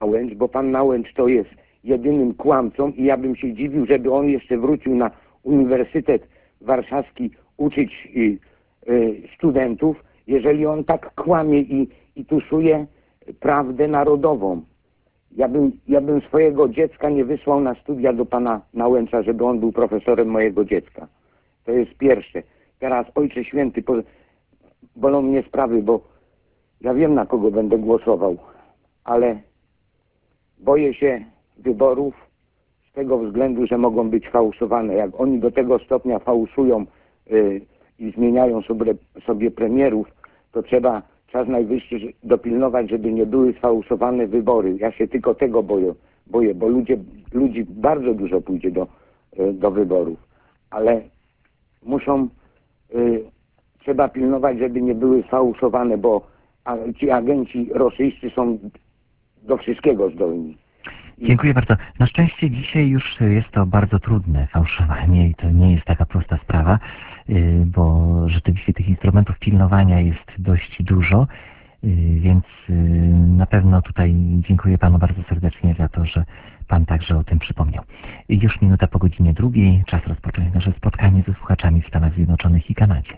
Nałęcz, bo pan Nałęcz to jest jedynym kłamcą i ja bym się dziwił, żeby on jeszcze wrócił na Uniwersytet Warszawski uczyć studentów, jeżeli on tak kłamie i tuszuje prawdę narodową. Ja bym swojego dziecka nie wysłał na studia do pana Nałęcza, żeby on był profesorem mojego dziecka. To jest pierwsze. Teraz, Ojcze Święty, bolą mnie sprawy, bo ja wiem, na kogo będę głosował, ale boję się wyborów z tego względu, że mogą być fałszowane. Jak oni do tego stopnia fałszują i zmieniają sobie premierów, to trzeba czas najwyższy dopilnować, żeby nie były sfałszowane wybory. Ja się tylko tego boję, bo ludzi bardzo dużo pójdzie do wyborów, ale trzeba pilnować, żeby nie były sfałszowane, bo ci agenci rosyjscy są do wszystkiego zdolni. Dziękuję bardzo. Na szczęście dzisiaj już jest to bardzo trudne fałszowanie i to nie jest taka prosta sprawa, bo rzeczywiście tych instrumentów pilnowania jest dość dużo, więc na pewno tutaj dziękuję panu bardzo serdecznie za to, że pan także o tym przypomniał. Już minuta po godzinie 2, czas rozpocząć nasze spotkanie ze słuchaczami w Stanach Zjednoczonych i Kanadzie.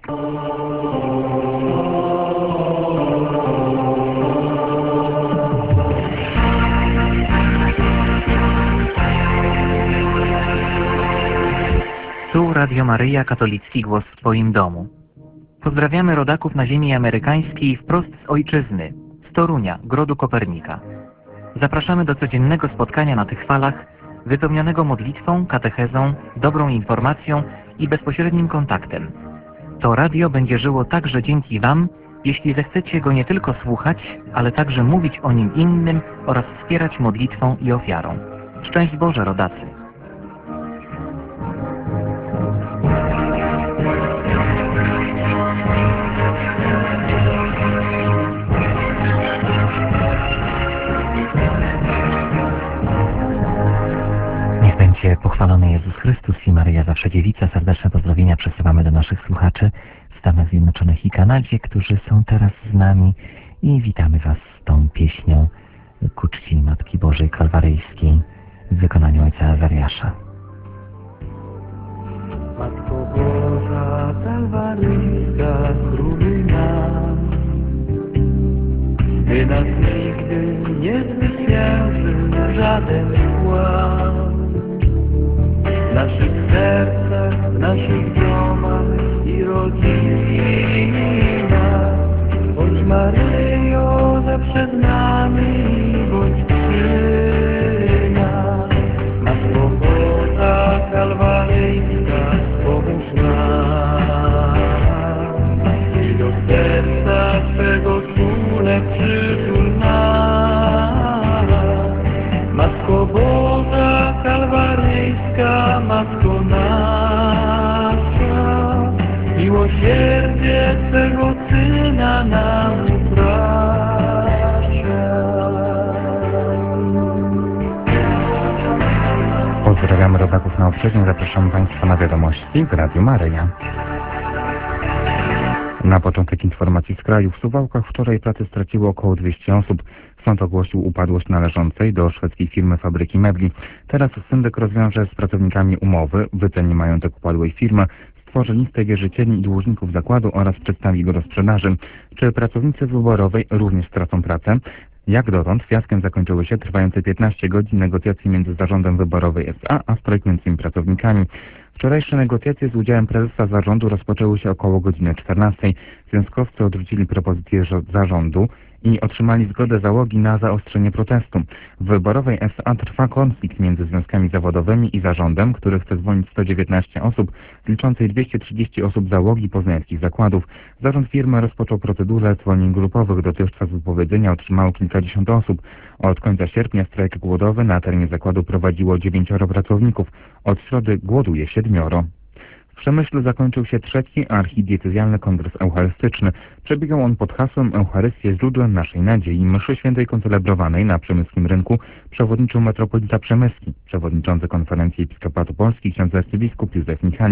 Tu Radio Maryja, katolicki głos w Twoim domu. Pozdrawiamy rodaków na ziemi amerykańskiej wprost z ojczyzny, z Torunia, Grodu Kopernika. Zapraszamy do codziennego spotkania na tych falach, wypełnionego modlitwą, katechezą, dobrą informacją i bezpośrednim kontaktem. To radio będzie żyło także dzięki Wam, jeśli zechcecie go nie tylko słuchać, ale także mówić o nim innym oraz wspierać modlitwą i ofiarą. Szczęść Boże, rodacy! Pochwalony Jezus Chrystus i Maryja Zawsze Dziewica. Serdeczne pozdrowienia przesyłamy do naszych słuchaczy w Stanach Zjednoczonych i Kanadzie, którzy są teraz z nami i witamy Was z tą pieśnią ku czci Matki Bożej Kalwaryjskiej w wykonaniu ojca Azariasza. Matko Boża Kalwaryjska, króluj nam, by nas nigdy nie zwyciężył żaden kłam. W naszych sercach, w naszych domach i rodzinach. Bądź Maryjo zawsze z nami, bądź przy nas. Matko Boża Kalwaryjska, pomóż nam. I do serca swego czule przytul nas. Matko Boża Kalwaryjska, Matko nasza, miłosierdzie Twego Syna nam upraszczaj. Pozdrawiamy rodaków na uprzednio, zapraszam Państwa na wiadomości w Radiu Maryja. Na początek informacji z kraju. W Suwałkach wczoraj pracę straciło około 200 osób. Sąd ogłosił upadłość należącej do szwedzkiej firmy Fabryki Mebli. Teraz syndyk rozwiąże z pracownikami umowy, wyceni majątek upadłej firmy, stworzy listę wierzycieli i dłużników zakładu oraz przedstawi go do sprzedaży. Czy pracownicy wyborowej również stracą pracę? Jak dotąd fiaskiem zakończyły się trwające 15 godzin negocjacje między zarządem wyborowej SA a strajkującymi pracownikami. Wczorajsze negocjacje z udziałem prezesa zarządu rozpoczęły się około godziny 14. Związkowcy odrzucili propozycję zarządu i otrzymali zgodę załogi na zaostrzenie protestu. W wyborowej SA trwa konflikt między związkami zawodowymi i zarządem, który chce zwolnić 119 osób, liczącej 230 osób załogi poznańskich zakładów. Zarząd firmy rozpoczął procedurę zwolnień grupowych. Dotychczas wypowiedzenia otrzymało kilkadziesiąt osób. Od końca sierpnia strajk głodowy na terenie zakładu prowadziło 9 pracowników. Od środy głoduje 7. W Przemyślu zakończył się trzeci archidiecezjalny kongres eucharystyczny. Przebiegał on pod hasłem Eucharystia źródłem naszej nadziei. Mszy świętej koncelebrowanej na przemyskim rynku przewodniczył metropolita przemyski. Przewodniczący Konferencji Episkopatu Polski ksiądz arcybiskup Józef Michalik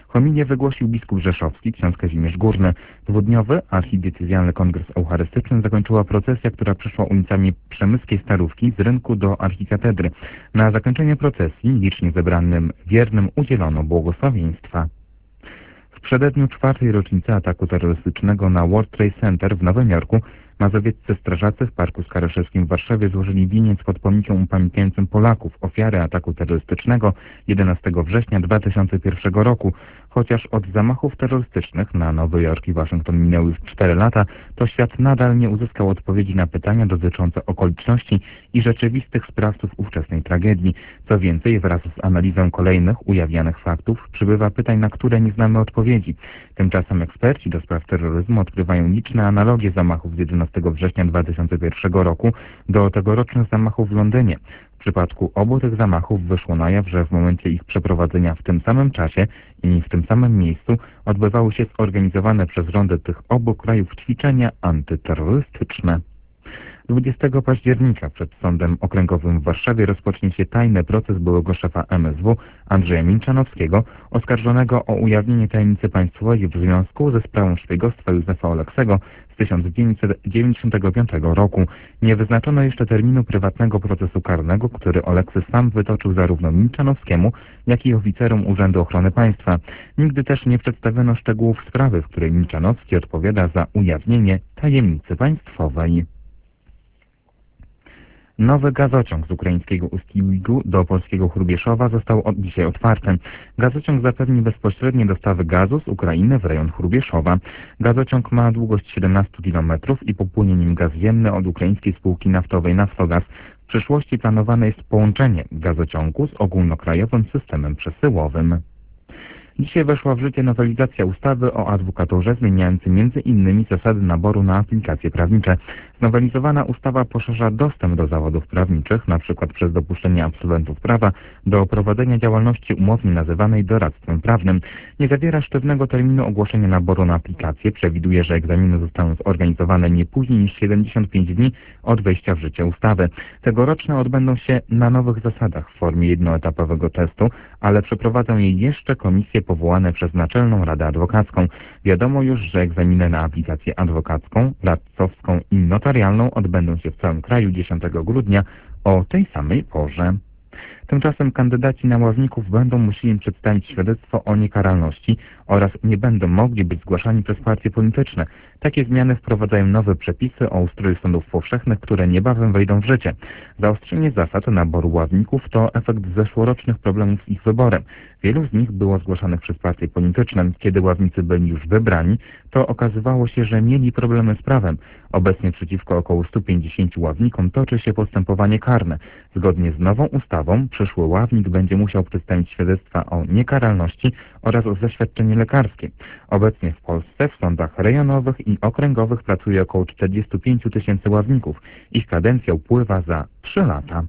Homilię wygłosił biskup rzeszowski, ksiądz Kazimierz Górny. Dwudniowy archidiecezjalny kongres eucharystyczny zakończyła procesja, która przeszła ulicami Przemyskiej Starówki z rynku do archikatedry. Na zakończenie procesji licznie zebranym wiernym udzielono błogosławieństwa. W przededniu 4. rocznicy ataku terrorystycznego na World Trade Center w Nowym Jorku mazowieccy strażacy w Parku Skaroszewskim w Warszawie złożyli wieniec pod pomnikiem upamiętniającym Polaków, ofiary ataku terrorystycznego 11 września 2001 roku. Chociaż od zamachów terrorystycznych na Nowy Jork i Waszyngton minęły już 4 lata, to świat nadal nie uzyskał odpowiedzi na pytania dotyczące okoliczności i rzeczywistych sprawców ówczesnej tragedii. Co więcej, wraz z analizą kolejnych ujawnianych faktów przybywa pytań, na które nie znamy odpowiedzi. Tymczasem eksperci do spraw terroryzmu odkrywają liczne analogie zamachów z 11 września 2001 roku do tegorocznych zamachów w Londynie. W przypadku obu tych zamachów wyszło na jaw, że w momencie ich przeprowadzenia w tym samym czasie i w tym samym miejscu odbywały się zorganizowane przez rządy tych obu krajów ćwiczenia antyterrorystyczne. 20 października przed Sądem Okręgowym w Warszawie rozpocznie się tajny proces byłego szefa MSW Andrzeja Milczanowskiego, oskarżonego o ujawnienie tajemnicy państwowej w związku ze sprawą szpiegostwa Józefa Oleksego z 1995 roku. Nie wyznaczono jeszcze terminu prywatnego procesu karnego, który Oleksy sam wytoczył zarówno Milczanowskiemu, jak i oficerom Urzędu Ochrony Państwa. Nigdy też nie przedstawiono szczegółów sprawy, w której Milczanowski odpowiada za ujawnienie tajemnicy państwowej. Nowy gazociąg z ukraińskiego Ust-Lugu do polskiego Hrubieszowa został dzisiaj otwarty. Gazociąg zapewni bezpośrednie dostawy gazu z Ukrainy w rejon Hrubieszowa. Gazociąg ma długość 17 km i popłynie nim gaz ziemny od ukraińskiej spółki naftowej Naftogaz. W przyszłości planowane jest połączenie gazociągu z ogólnokrajowym systemem przesyłowym. Dzisiaj weszła w życie nowelizacja ustawy o adwokaturze zmieniającej m.in. zasady naboru na aplikacje prawnicze. Znowelizowana ustawa poszerza dostęp do zawodów prawniczych, np. przez dopuszczenie absolwentów prawa do prowadzenia działalności umownie nazywanej doradztwem prawnym. Nie zawiera sztywnego terminu ogłoszenia naboru na aplikację. Przewiduje, że egzaminy zostaną zorganizowane nie później niż 75 dni od wejścia w życie ustawy. Tegoroczne odbędą się na nowych zasadach w formie jednoetapowego testu, ale przeprowadzą je jeszcze komisje powołane przez Naczelną Radę Adwokacką. Wiadomo już, że egzaminy na aplikację adwokacką, radcowską i notarialną odbędą się w całym kraju 10 grudnia o tej samej porze. Tymczasem kandydaci na ławników będą musieli przedstawić świadectwo o niekaralności oraz nie będą mogli być zgłaszani przez partie polityczne. Takie zmiany wprowadzają nowe przepisy o ustroju sądów powszechnych, które niebawem wejdą w życie. Zaostrzenie zasad naboru ławników to efekt zeszłorocznych problemów z ich wyborem. Wielu z nich było zgłaszanych przez partie polityczne. Kiedy ławnicy byli już wybrani, to okazywało się, że mieli problemy z prawem. Obecnie przeciwko około 150 ławnikom toczy się postępowanie karne. Zgodnie z nową ustawą przyszły ławnik będzie musiał przedstawić świadectwa o niekaralności oraz zaświadczenie lekarskie. Obecnie w Polsce w sądach rejonowych i okręgowych pracuje około 45 000 ławników. Ich kadencja upływa za 3 lata.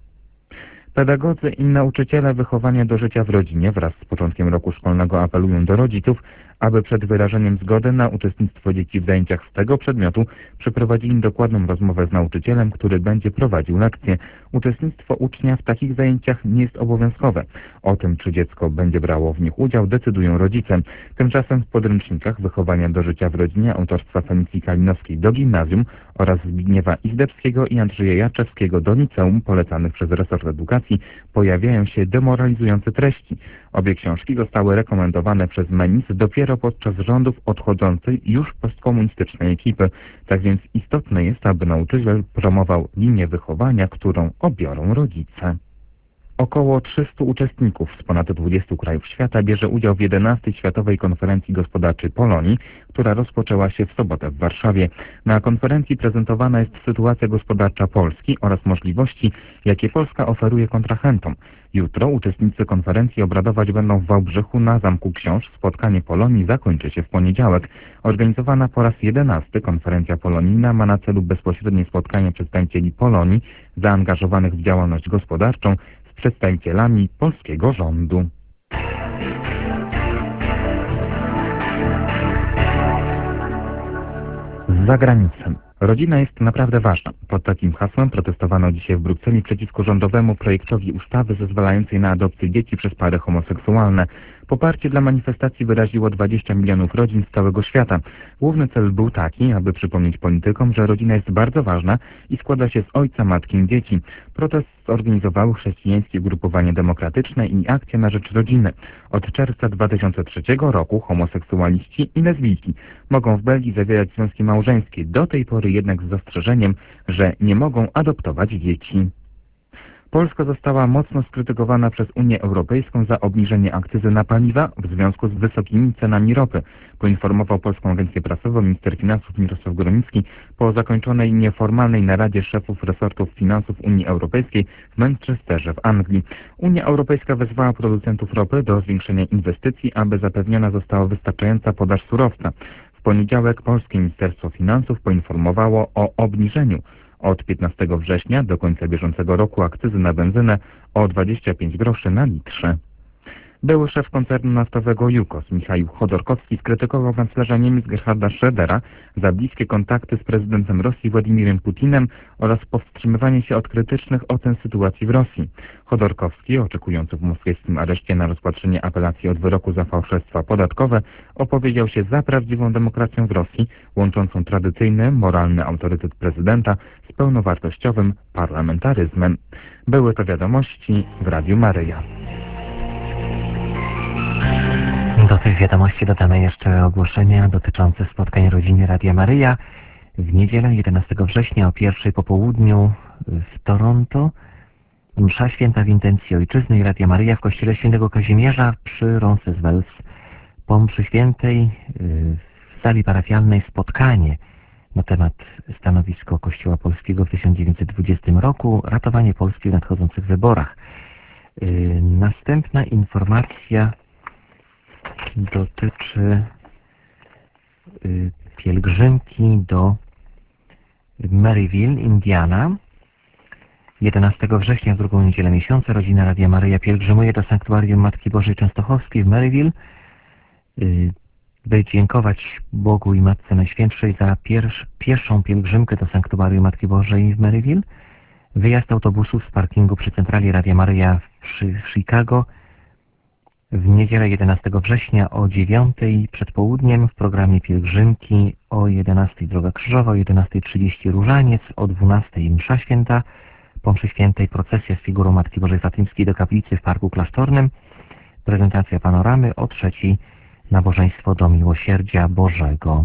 Pedagodzy i nauczyciele wychowania do życia w rodzinie wraz z początkiem roku szkolnego apelują do rodziców, aby przed wyrażeniem zgody na uczestnictwo dzieci w zajęciach z tego przedmiotu przeprowadzili dokładną rozmowę z nauczycielem, który będzie prowadził lekcje. Uczestnictwo ucznia w takich zajęciach nie jest obowiązkowe. O tym, czy dziecko będzie brało w nich udział, decydują rodzice. Tymczasem w podręcznikach wychowania do życia w rodzinie autorstwa Felicji Kalinowskiej do gimnazjum oraz Zbigniewa Izdebskiego i Andrzeja Jaczewskiego do liceum polecanych przez resort edukacji pojawiają się demoralizujące treści. Obie książki zostały rekomendowane przez MENIS dopiero podczas rządów odchodzącej już postkomunistycznej ekipy. Tak więc istotne jest, aby nauczyciel promował linię wychowania, którą obiorą rodzice. Około 300 uczestników z ponad 20 krajów świata bierze udział w 11. Światowej Konferencji Gospodarczej Polonii, która rozpoczęła się w sobotę w Warszawie. Na konferencji prezentowana jest sytuacja gospodarcza Polski oraz możliwości, jakie Polska oferuje kontrahentom. Jutro uczestnicy konferencji obradować będą w Wałbrzychu na Zamku Książ. Spotkanie Polonii zakończy się w poniedziałek. Organizowana po raz 11. konferencja polonijna ma na celu bezpośrednie spotkanie przedstawicieli Polonii zaangażowanych w działalność gospodarczą z przedstawicielami polskiego rządu. Z zagranicy. Rodzina jest naprawdę ważna. Pod takim hasłem protestowano dzisiaj w Brukseli przeciwko rządowemu projektowi ustawy zezwalającej na adopcję dzieci przez pary homoseksualne. Poparcie dla manifestacji wyraziło 20 milionów rodzin z całego świata. Główny cel był taki, aby przypomnieć politykom, że rodzina jest bardzo ważna i składa się z ojca, matki i dzieci. Protest zorganizowały chrześcijańskie ugrupowanie demokratyczne i Akcja na rzecz rodziny. Od czerwca 2003 roku homoseksualiści i lesbijki mogą w Belgii zawierać związki małżeńskie, do tej pory jednak z zastrzeżeniem, że nie mogą adoptować dzieci. Polska została mocno skrytykowana przez Unię Europejską za obniżenie akcyzy na paliwa w związku z wysokimi cenami ropy, poinformował Polską Agencję Prasową minister finansów Mirosław Goroński po zakończonej nieformalnej naradzie szefów resortów finansów Unii Europejskiej w Manchesterze w Anglii. Unia Europejska wezwała producentów ropy do zwiększenia inwestycji, aby zapewniona została wystarczająca podaż surowca. W poniedziałek Polskie Ministerstwo Finansów poinformowało o obniżeniu od 15 września do końca bieżącego roku akcyzy na benzynę o 25 groszy na litrze. Były szef koncernu naftowego Jukos, Michał Chodorkowski, skrytykował kanclerza Niemiec Gerharda Schrödera za bliskie kontakty z prezydentem Rosji Władimirem Putinem oraz powstrzymywanie się od krytycznych ocen sytuacji w Rosji. Chodorkowski, oczekujący w moskiewskim areszcie na rozpatrzenie apelacji od wyroku za fałszerstwa podatkowe, opowiedział się za prawdziwą demokracją w Rosji, łączącą tradycyjny, moralny autorytet prezydenta z pełnowartościowym parlamentaryzmem. Były to wiadomości w Radiu Maryja. Do tych wiadomości dodamy jeszcze ogłoszenia dotyczące spotkań rodziny Radia Maryja. W niedzielę 11 września o 1:00 po południu w Toronto msza święta w intencji Ojczyzny i Radia Maryja w kościele świętego Kazimierza przy Roncesvalles. Po mszy świętej w sali parafialnej spotkanie na temat stanowisko Kościoła Polskiego w 1920 roku, ratowanie Polski w nadchodzących wyborach. Następna informacja dotyczy pielgrzymki do Maryville, Indiana. 11 września w drugą niedzielę miesiąca rodzina Radia Maryja pielgrzymuje do Sanktuarium Matki Bożej Częstochowskiej w Maryville, by dziękować Bogu i Matce Najświętszej za pierwszą pielgrzymkę do Sanktuarium Matki Bożej w Maryville. Wyjazd autobusów z parkingu przy centrali Radia Maryja w Chicago w niedzielę 11 września o 9:00 przed południem w programie pielgrzymki, o 11:00 Droga Krzyżowa, o 11:30 Różaniec, o 12:00 Msza Święta, po mszy świętej procesja z figurą Matki Bożej Fatymskiej do kaplicy w Parku Klasztornym, prezentacja panoramy, o 3:00 nabożeństwo do Miłosierdzia Bożego.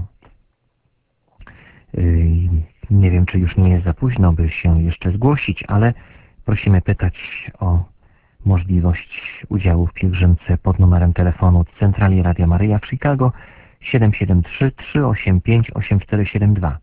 Nie wiem, czy już nie jest za późno, by się jeszcze zgłosić, ale prosimy pytać o możliwość udziału w pielgrzymce pod numerem telefonu Centrali Radia Maryja w Chicago 773-385-8472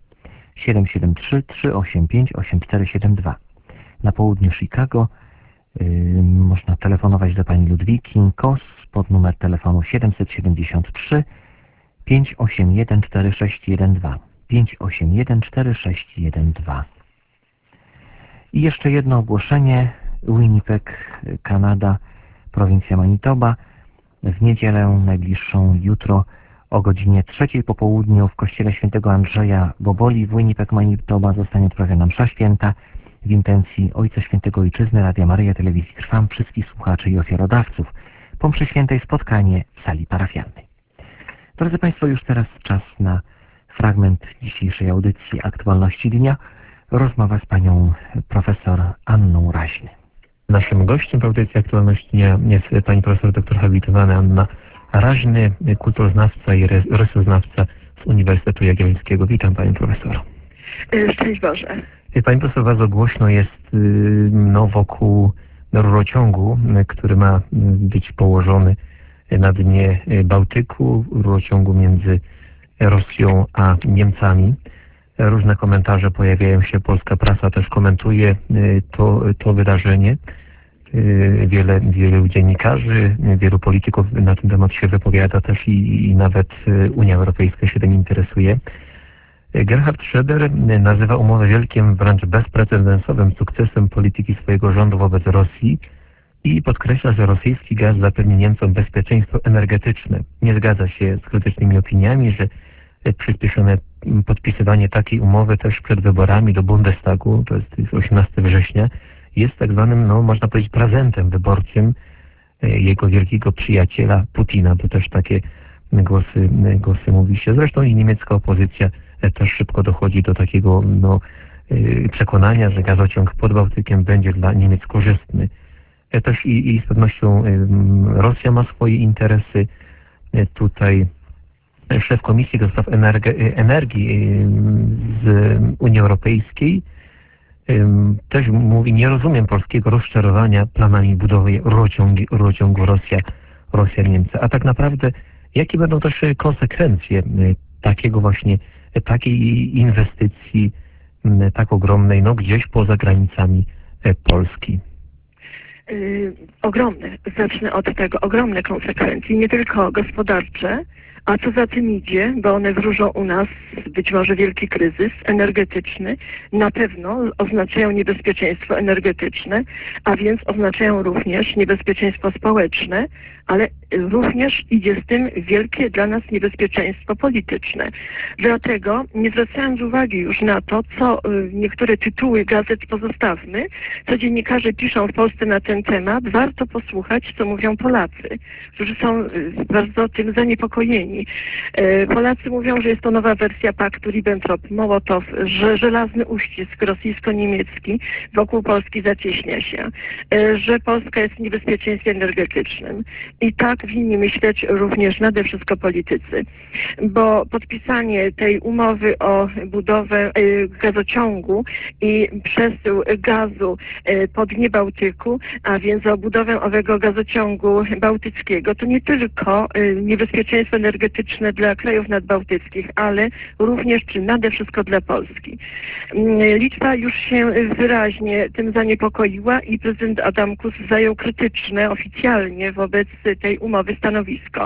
773-385-8472. Na południu Chicago można telefonować do pani Ludwiki Kos pod numer telefonu 773 581 4612 581 4612. I jeszcze jedno ogłoszenie. Winnipeg, Kanada, prowincja Manitoba. W niedzielę najbliższą jutro o godzinie 3:00 po południu w kościele świętego Andrzeja Boboli w Winnipeg, Manitoba zostanie odprawiona msza święta w intencji Ojca Świętego Ojczyzny, Radia Maryja, Telewizji Trwam, wszystkich słuchaczy i ofiarodawców. Po mszy świętej spotkanie w sali parafialnej. Drodzy Państwo, już teraz czas na fragment dzisiejszej audycji Aktualności Dnia. Rozmowa z panią profesor Anną Raźny. Naszym gościem w audycji Aktualności Dnia jest pani profesor doktor habilitowana Anna Raźny, kulturoznawca i rosyjsznawca z Uniwersytetu Jagiellońskiego. Witam panią profesor. Szczęść Boże. Pani profesor, bardzo głośno jest wokół rurociągu, który ma być położony na dnie Bałtyku, rurociągu między Rosją a Niemcami. Różne komentarze pojawiają się, polska prasa też komentuje to wydarzenie. Wielu dziennikarzy, wielu polityków na ten temat się wypowiada też i nawet Unia Europejska się tym interesuje. Gerhard Schröder nazywa umowę wielkim, wręcz bezprecedensowym sukcesem polityki swojego rządu wobec Rosji i podkreśla, że rosyjski gaz zapewni Niemcom bezpieczeństwo energetyczne. Nie zgadza się z krytycznymi opiniami, że przyspieszone podpisywanie takiej umowy też przed wyborami do Bundestagu, to jest 18 września, jest tak zwanym, można powiedzieć, prezentem wyborczym jego wielkiego przyjaciela Putina, bo też takie głosy mówi się. Zresztą i niemiecka opozycja też szybko dochodzi do takiego przekonania, że gazociąg pod Bałtykiem będzie dla Niemiec korzystny. Też i z pewnością Rosja ma swoje interesy. Tutaj szef Komisji do Spraw Energii z Unii Europejskiej też mówi, nie rozumiem polskiego rozczarowania planami budowy rurociągu Rosja-Niemcy. A tak naprawdę jakie będą też konsekwencje takiej inwestycji tak ogromnej, gdzieś poza granicami Polski? Ogromne, zacznę od tego, ogromne konsekwencje, nie tylko gospodarcze, a co za tym idzie, bo one wróżą u nas być może wielki kryzys energetyczny, na pewno oznaczają niebezpieczeństwo energetyczne, a więc oznaczają również niebezpieczeństwo społeczne, ale również idzie z tym wielkie dla nas niebezpieczeństwo polityczne. Dlatego, nie zwracając uwagi już na to, co niektóre tytuły gazet pozostawmy, co dziennikarze piszą w Polsce na ten temat, warto posłuchać, co mówią Polacy, którzy są bardzo tym zaniepokojeni. Polacy mówią, że jest to nowa wersja paktu Ribbentrop-Mołotow, że żelazny uścisk rosyjsko-niemiecki wokół Polski zacieśnia się, że Polska jest w niebezpieczeństwie energetycznym. I tak winni myśleć również nade wszystko politycy, bo podpisanie tej umowy o budowę gazociągu i przesył gazu po dnie Bałtyku, a więc o budowę owego gazociągu bałtyckiego, to nie tylko niebezpieczeństwo energetyczne dla krajów nadbałtyckich, ale również czy nade wszystko dla Polski. Litwa już się wyraźnie tym zaniepokoiła i prezydent Adamkus zajął krytyczne oficjalnie wobec tej umowy stanowisko.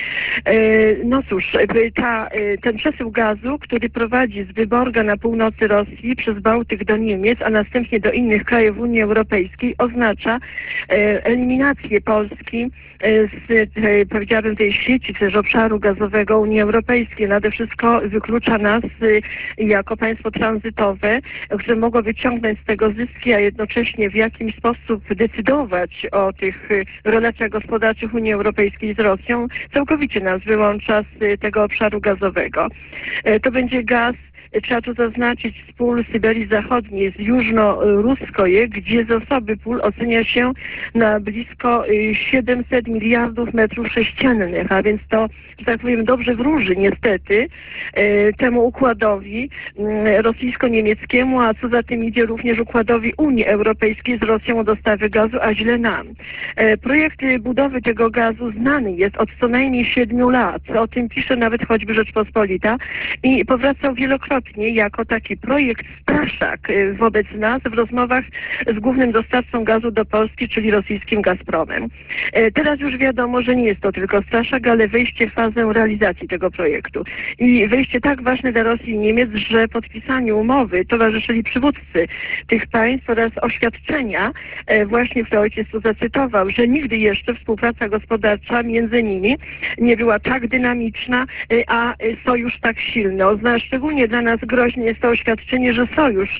No cóż, ten przesył gazu, który prowadzi z Wyborga na północy Rosji przez Bałtyk do Niemiec, a następnie do innych krajów Unii Europejskiej, oznacza eliminację Polski z, powiedziałabym, tej sieci, też obszaru gazowego Unii Europejskiej. Nade wszystko wyklucza nas jako państwo tranzytowe, które mogło wyciągnąć z tego zyski, a jednocześnie w jakimś sposób decydować o tych relacjach gospodarczych Unii Europejskiej z Rosją, całkowicie nas wyłącza z tego obszaru gazowego. To będzie gaz, trzeba tu zaznaczyć, z pól Syberii Zachodniej, z Jużno-Ruskoje, gdzie zasoby pól ocenia się na blisko 700 miliardów metrów sześciennych, a więc to, że tak powiem, dobrze wróży niestety temu układowi rosyjsko-niemieckiemu, a co za tym idzie również układowi Unii Europejskiej z Rosją o dostawy gazu, a źle nam. Projekt budowy tego gazu znany jest od co najmniej 7 lat. O tym pisze nawet choćby Rzeczpospolita i powracał wielokrotnie jako taki projekt straszak wobec nas w rozmowach z głównym dostawcą gazu do Polski, czyli rosyjskim Gazpromem. Teraz już wiadomo, że nie jest to tylko straszak, ale wejście w fazę realizacji tego projektu. I wejście tak ważne dla Rosji i Niemiec, że podpisaniu umowy towarzyszyli przywódcy tych państw oraz oświadczenia, właśnie które ojciec tu zacytował, że nigdy jeszcze współpraca gospodarcza między nimi nie była tak dynamiczna, a sojusz tak silny. Szczególnie dla nas groźne jest to oświadczenie, że sojusz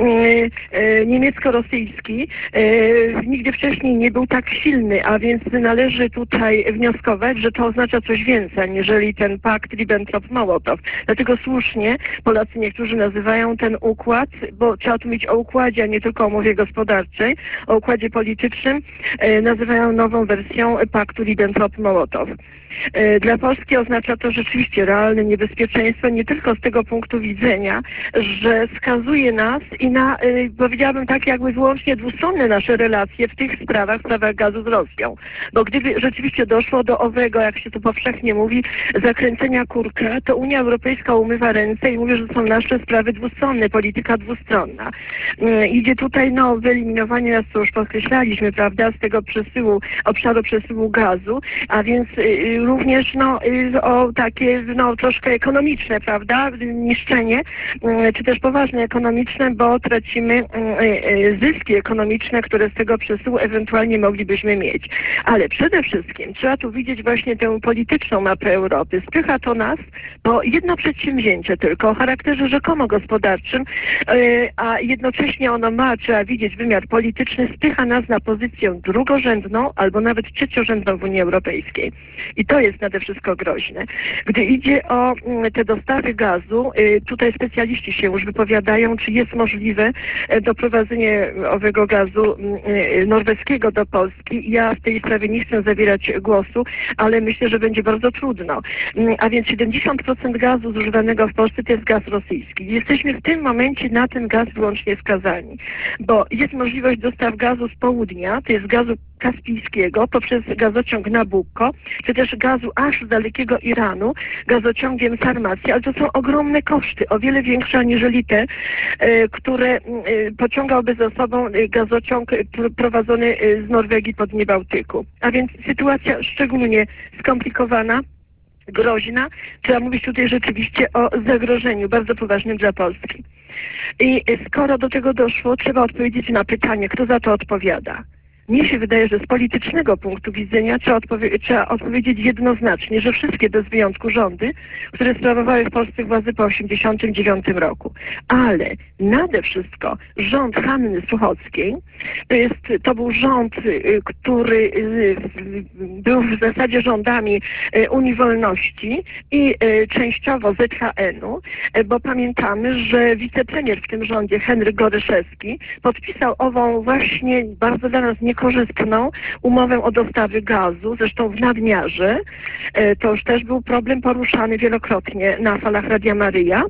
niemiecko-rosyjski nigdy wcześniej nie był tak silny, a więc należy tutaj wnioskować, że to oznacza coś więcej, aniżeli ten pakt Ribbentrop-Mołotow. Dlatego słusznie Polacy niektórzy nazywają ten układ, bo trzeba tu mówić o układzie, a nie tylko o umowie gospodarczej, o układzie politycznym, nazywają nową wersją paktu Ribbentrop-Mołotow. Dla Polski oznacza to rzeczywiście realne niebezpieczeństwo, nie tylko z tego punktu widzenia, że skazuje nas i na, powiedziałabym tak, jakby wyłącznie dwustronne nasze relacje w tych sprawach gazu z Rosją. Bo gdyby rzeczywiście doszło do owego, jak się to powszechnie mówi, zakręcenia kurka, to Unia Europejska umywa ręce i mówi, że są nasze sprawy dwustronne, polityka dwustronna. Idzie tutaj wyeliminowanie nas, co już podkreślaliśmy, prawda, z tego obszaru przesyłu gazu, a więc również o takie troszkę ekonomiczne, prawda, niszczenie zagrożenie, czy też poważne ekonomiczne, bo tracimy zyski ekonomiczne, które z tego przesyłu ewentualnie moglibyśmy mieć. Ale przede wszystkim trzeba tu widzieć właśnie tę polityczną mapę Europy. Spycha to nas, bo jedno przedsięwzięcie tylko o charakterze rzekomo gospodarczym, a jednocześnie ono ma, trzeba widzieć, wymiar polityczny, spycha nas na pozycję drugorzędną albo nawet trzeciorzędną w Unii Europejskiej. I to jest nade wszystko groźne. Gdy idzie o te dostawy gazu, tutaj specjaliści się już wypowiadają, czy jest możliwe doprowadzenie owego gazu norweskiego do Polski. Ja w tej sprawie nie chcę zabierać głosu, ale myślę, że będzie bardzo trudno. A więc 70% gazu zużywanego w Polsce to jest gaz rosyjski. Jesteśmy w tym momencie na ten gaz wyłącznie skazani, bo jest możliwość dostaw gazu z południa, to jest gazu kaspijskiego poprzez gazociąg Nabucco, czy też gazu aż z dalekiego Iranu, gazociągiem Sarmacji, ale to są ogromne koszty, o wiele większe aniżeli te, które pociągałby za sobą gazociąg prowadzony z Norwegii po dnie Bałtyku. A więc sytuacja szczególnie skomplikowana, groźna. Trzeba mówić tutaj rzeczywiście o zagrożeniu bardzo poważnym dla Polski. I skoro do tego doszło, trzeba odpowiedzieć na pytanie, kto za to odpowiada. Mnie się wydaje, że z politycznego punktu widzenia trzeba odpowiedzieć jednoznacznie, że wszystkie bez wyjątku rządy, które sprawowały w Polsce władzę po 1989 roku. Ale nade wszystko rząd Hanny Suchockiej, to był rząd, który był w zasadzie rządami Unii Wolności i częściowo ZHN-u, bo pamiętamy, że wicepremier w tym rządzie Henryk Goryszewski podpisał ową właśnie bardzo dla nas niekorzystną umowę o dostawy gazu, zresztą w nadmiarze. To już też był problem poruszany wielokrotnie na falach Radia Maryja.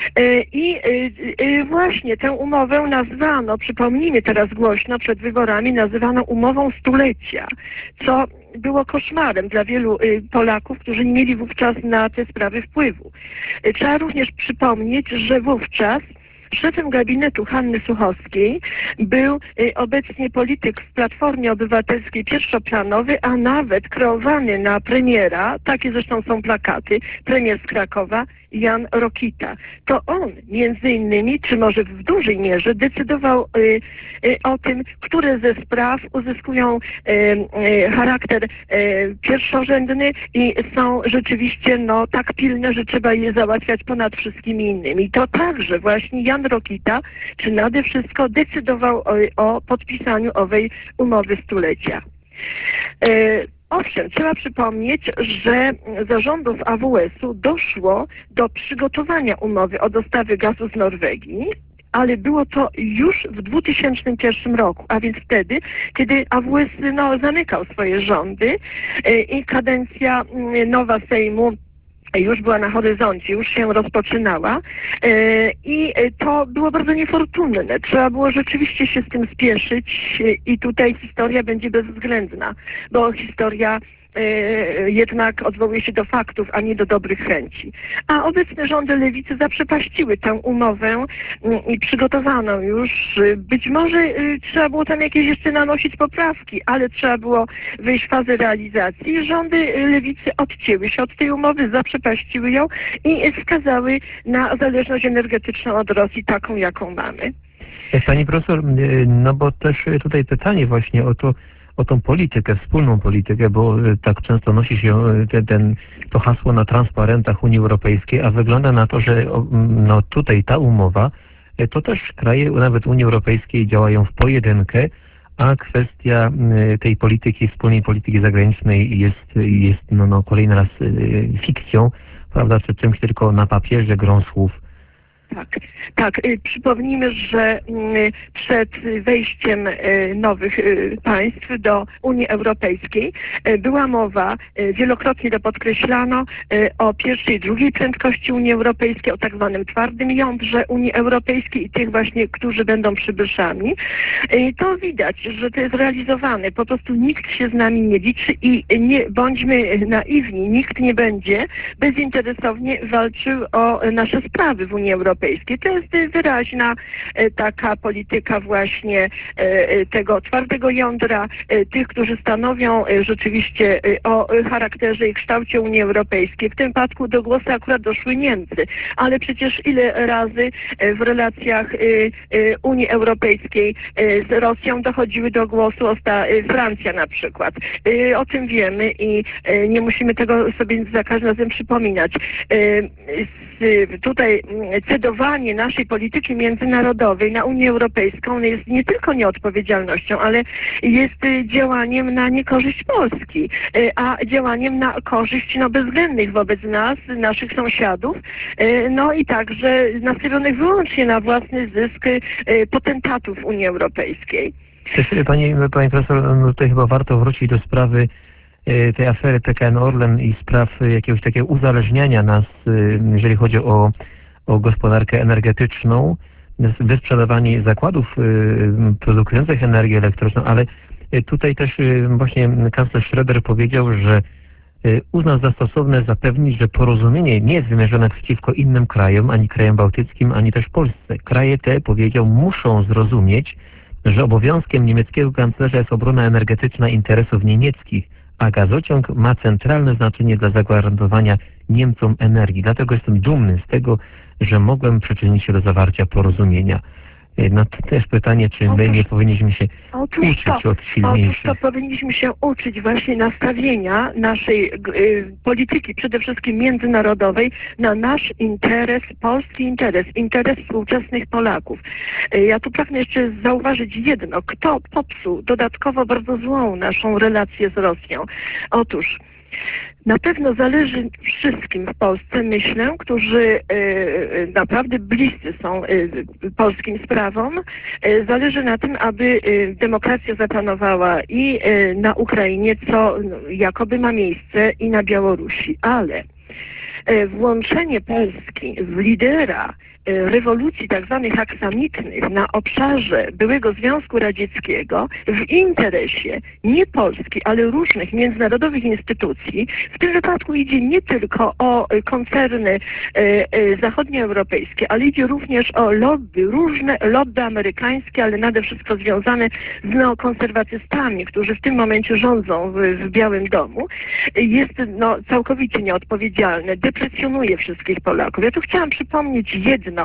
I właśnie tę umowę nazwano, przypomnijmy teraz głośno, przed wyborami nazywano umową stulecia, co było koszmarem dla wielu Polaków, którzy nie mieli wówczas na te sprawy wpływu. Trzeba również przypomnieć, że wówczas szefem gabinetu Hanny Suchockiej był obecnie polityk w Platformie Obywatelskiej pierwszoplanowy, a nawet kreowany na premiera, takie zresztą są plakaty, premier z Krakowa, Jan Rokita. To on między innymi, czy może w dużej mierze, decydował o tym, które ze spraw uzyskują charakter pierwszorzędny i są rzeczywiście tak pilne, że trzeba je załatwiać ponad wszystkimi innymi. To także właśnie Jan Rokita, czy nade wszystko decydował o podpisaniu owej umowy stulecia. Owszem, trzeba przypomnieć, że za rządów AWS-u doszło do przygotowania umowy o dostawy gazu z Norwegii, ale było to już w 2001 roku, a więc wtedy, kiedy AWS zamykał swoje rządy i kadencja nowa Sejmu już była na horyzoncie, już się rozpoczynała i to było bardzo niefortunne. Trzeba było rzeczywiście się z tym spieszyć i tutaj historia będzie bezwzględna, bo historia jednak odwołuje się do faktów, a nie do dobrych chęci. A obecne rządy lewicy zaprzepaściły tę umowę i przygotowano już. Być może trzeba było tam jakieś jeszcze nanosić poprawki, ale trzeba było wejść w fazę realizacji. Rządy lewicy odcięły się od tej umowy, zaprzepaściły ją i wskazały na zależność energetyczną od Rosji, taką jaką mamy. Pani profesor, bo też tutaj pytanie właśnie o tą politykę, wspólną politykę, bo tak często nosi się to hasło na transparentach Unii Europejskiej, a wygląda na to, że tutaj ta umowa, to też kraje nawet Unii Europejskiej działają w pojedynkę, a kwestia tej polityki, wspólnej polityki zagranicznej jest kolejny raz fikcją, prawda, czy czymś tylko na papierze, grą słów. Tak. Przypomnijmy, że przed wejściem nowych państw do Unii Europejskiej była mowa, wielokrotnie to podkreślano, o pierwszej i drugiej prędkości Unii Europejskiej, o tak zwanym twardym jądrze Unii Europejskiej i tych właśnie, którzy będą przybyszami. I to widać, że to jest realizowane. Po prostu nikt się z nami nie liczy i nie bądźmy naiwni, nikt nie będzie bezinteresownie walczył o nasze sprawy w Unii Europejskiej. Europejskiej. To jest wyraźna taka polityka właśnie tego twardego jądra, tych, którzy stanowią rzeczywiście o charakterze i kształcie Unii Europejskiej. W tym wypadku do głosu akurat doszły Niemcy, ale przecież ile razy w relacjach Unii Europejskiej z Rosją dochodziły do głosu Francja na przykład. O tym wiemy i nie musimy tego sobie za każdym razem przypominać. Tutaj cedowanie naszej polityki międzynarodowej na Unię Europejską jest nie tylko nieodpowiedzialnością, ale jest działaniem na niekorzyść Polski, a działaniem na korzyść bezwzględnych wobec nas, naszych sąsiadów, no i także nastawionych wyłącznie na własny zysk potentatów Unii Europejskiej. Też, pani profesor, tutaj chyba warto wrócić do sprawy tej afery PKN Orlen i spraw jakiegoś takiego uzależniania nas, jeżeli chodzi o gospodarkę energetyczną, wysprzedawanie zakładów produkujących energię elektryczną, ale tutaj też właśnie kanclerz Schröder powiedział, że uznał za stosowne zapewnić, że porozumienie nie jest wymierzone przeciwko innym krajom, ani krajom bałtyckim, ani też Polsce. Kraje te, powiedział, muszą zrozumieć, że obowiązkiem niemieckiego kanclerza jest obrona energetyczna interesów niemieckich, a gazociąg ma centralne znaczenie dla zagwarantowania Niemcom energii. Dlatego jestem dumny z tego, że mogłem przyczynić się do zawarcia porozumienia. No to też pytanie, czy my nie powinniśmy się uczyć od silniejszych. Otóż to powinniśmy się uczyć właśnie nastawienia naszej polityki, przede wszystkim międzynarodowej, na nasz interes, polski interes współczesnych Polaków. Ja tu pragnę jeszcze zauważyć jedno. Kto popsuł dodatkowo bardzo złą naszą relację z Rosją? Otóż na pewno zależy wszystkim w Polsce, myślę, którzy naprawdę bliscy są polskim sprawom. Zależy na tym, aby demokracja zapanowała i na Ukrainie, co jakoby ma miejsce, i na Białorusi. Ale włączenie Polski w lidera rewolucji tak zwanych aksamitnych na obszarze byłego Związku Radzieckiego w interesie nie Polski, ale różnych międzynarodowych instytucji. W tym wypadku idzie nie tylko o koncerny zachodnioeuropejskie, ale idzie również o różne lobby amerykańskie, ale nade wszystko związane z neokonserwatystami, którzy w tym momencie rządzą w Białym Domu. Jest całkowicie nieodpowiedzialne, deprecjonuje wszystkich Polaków. Ja tu chciałam przypomnieć jedno.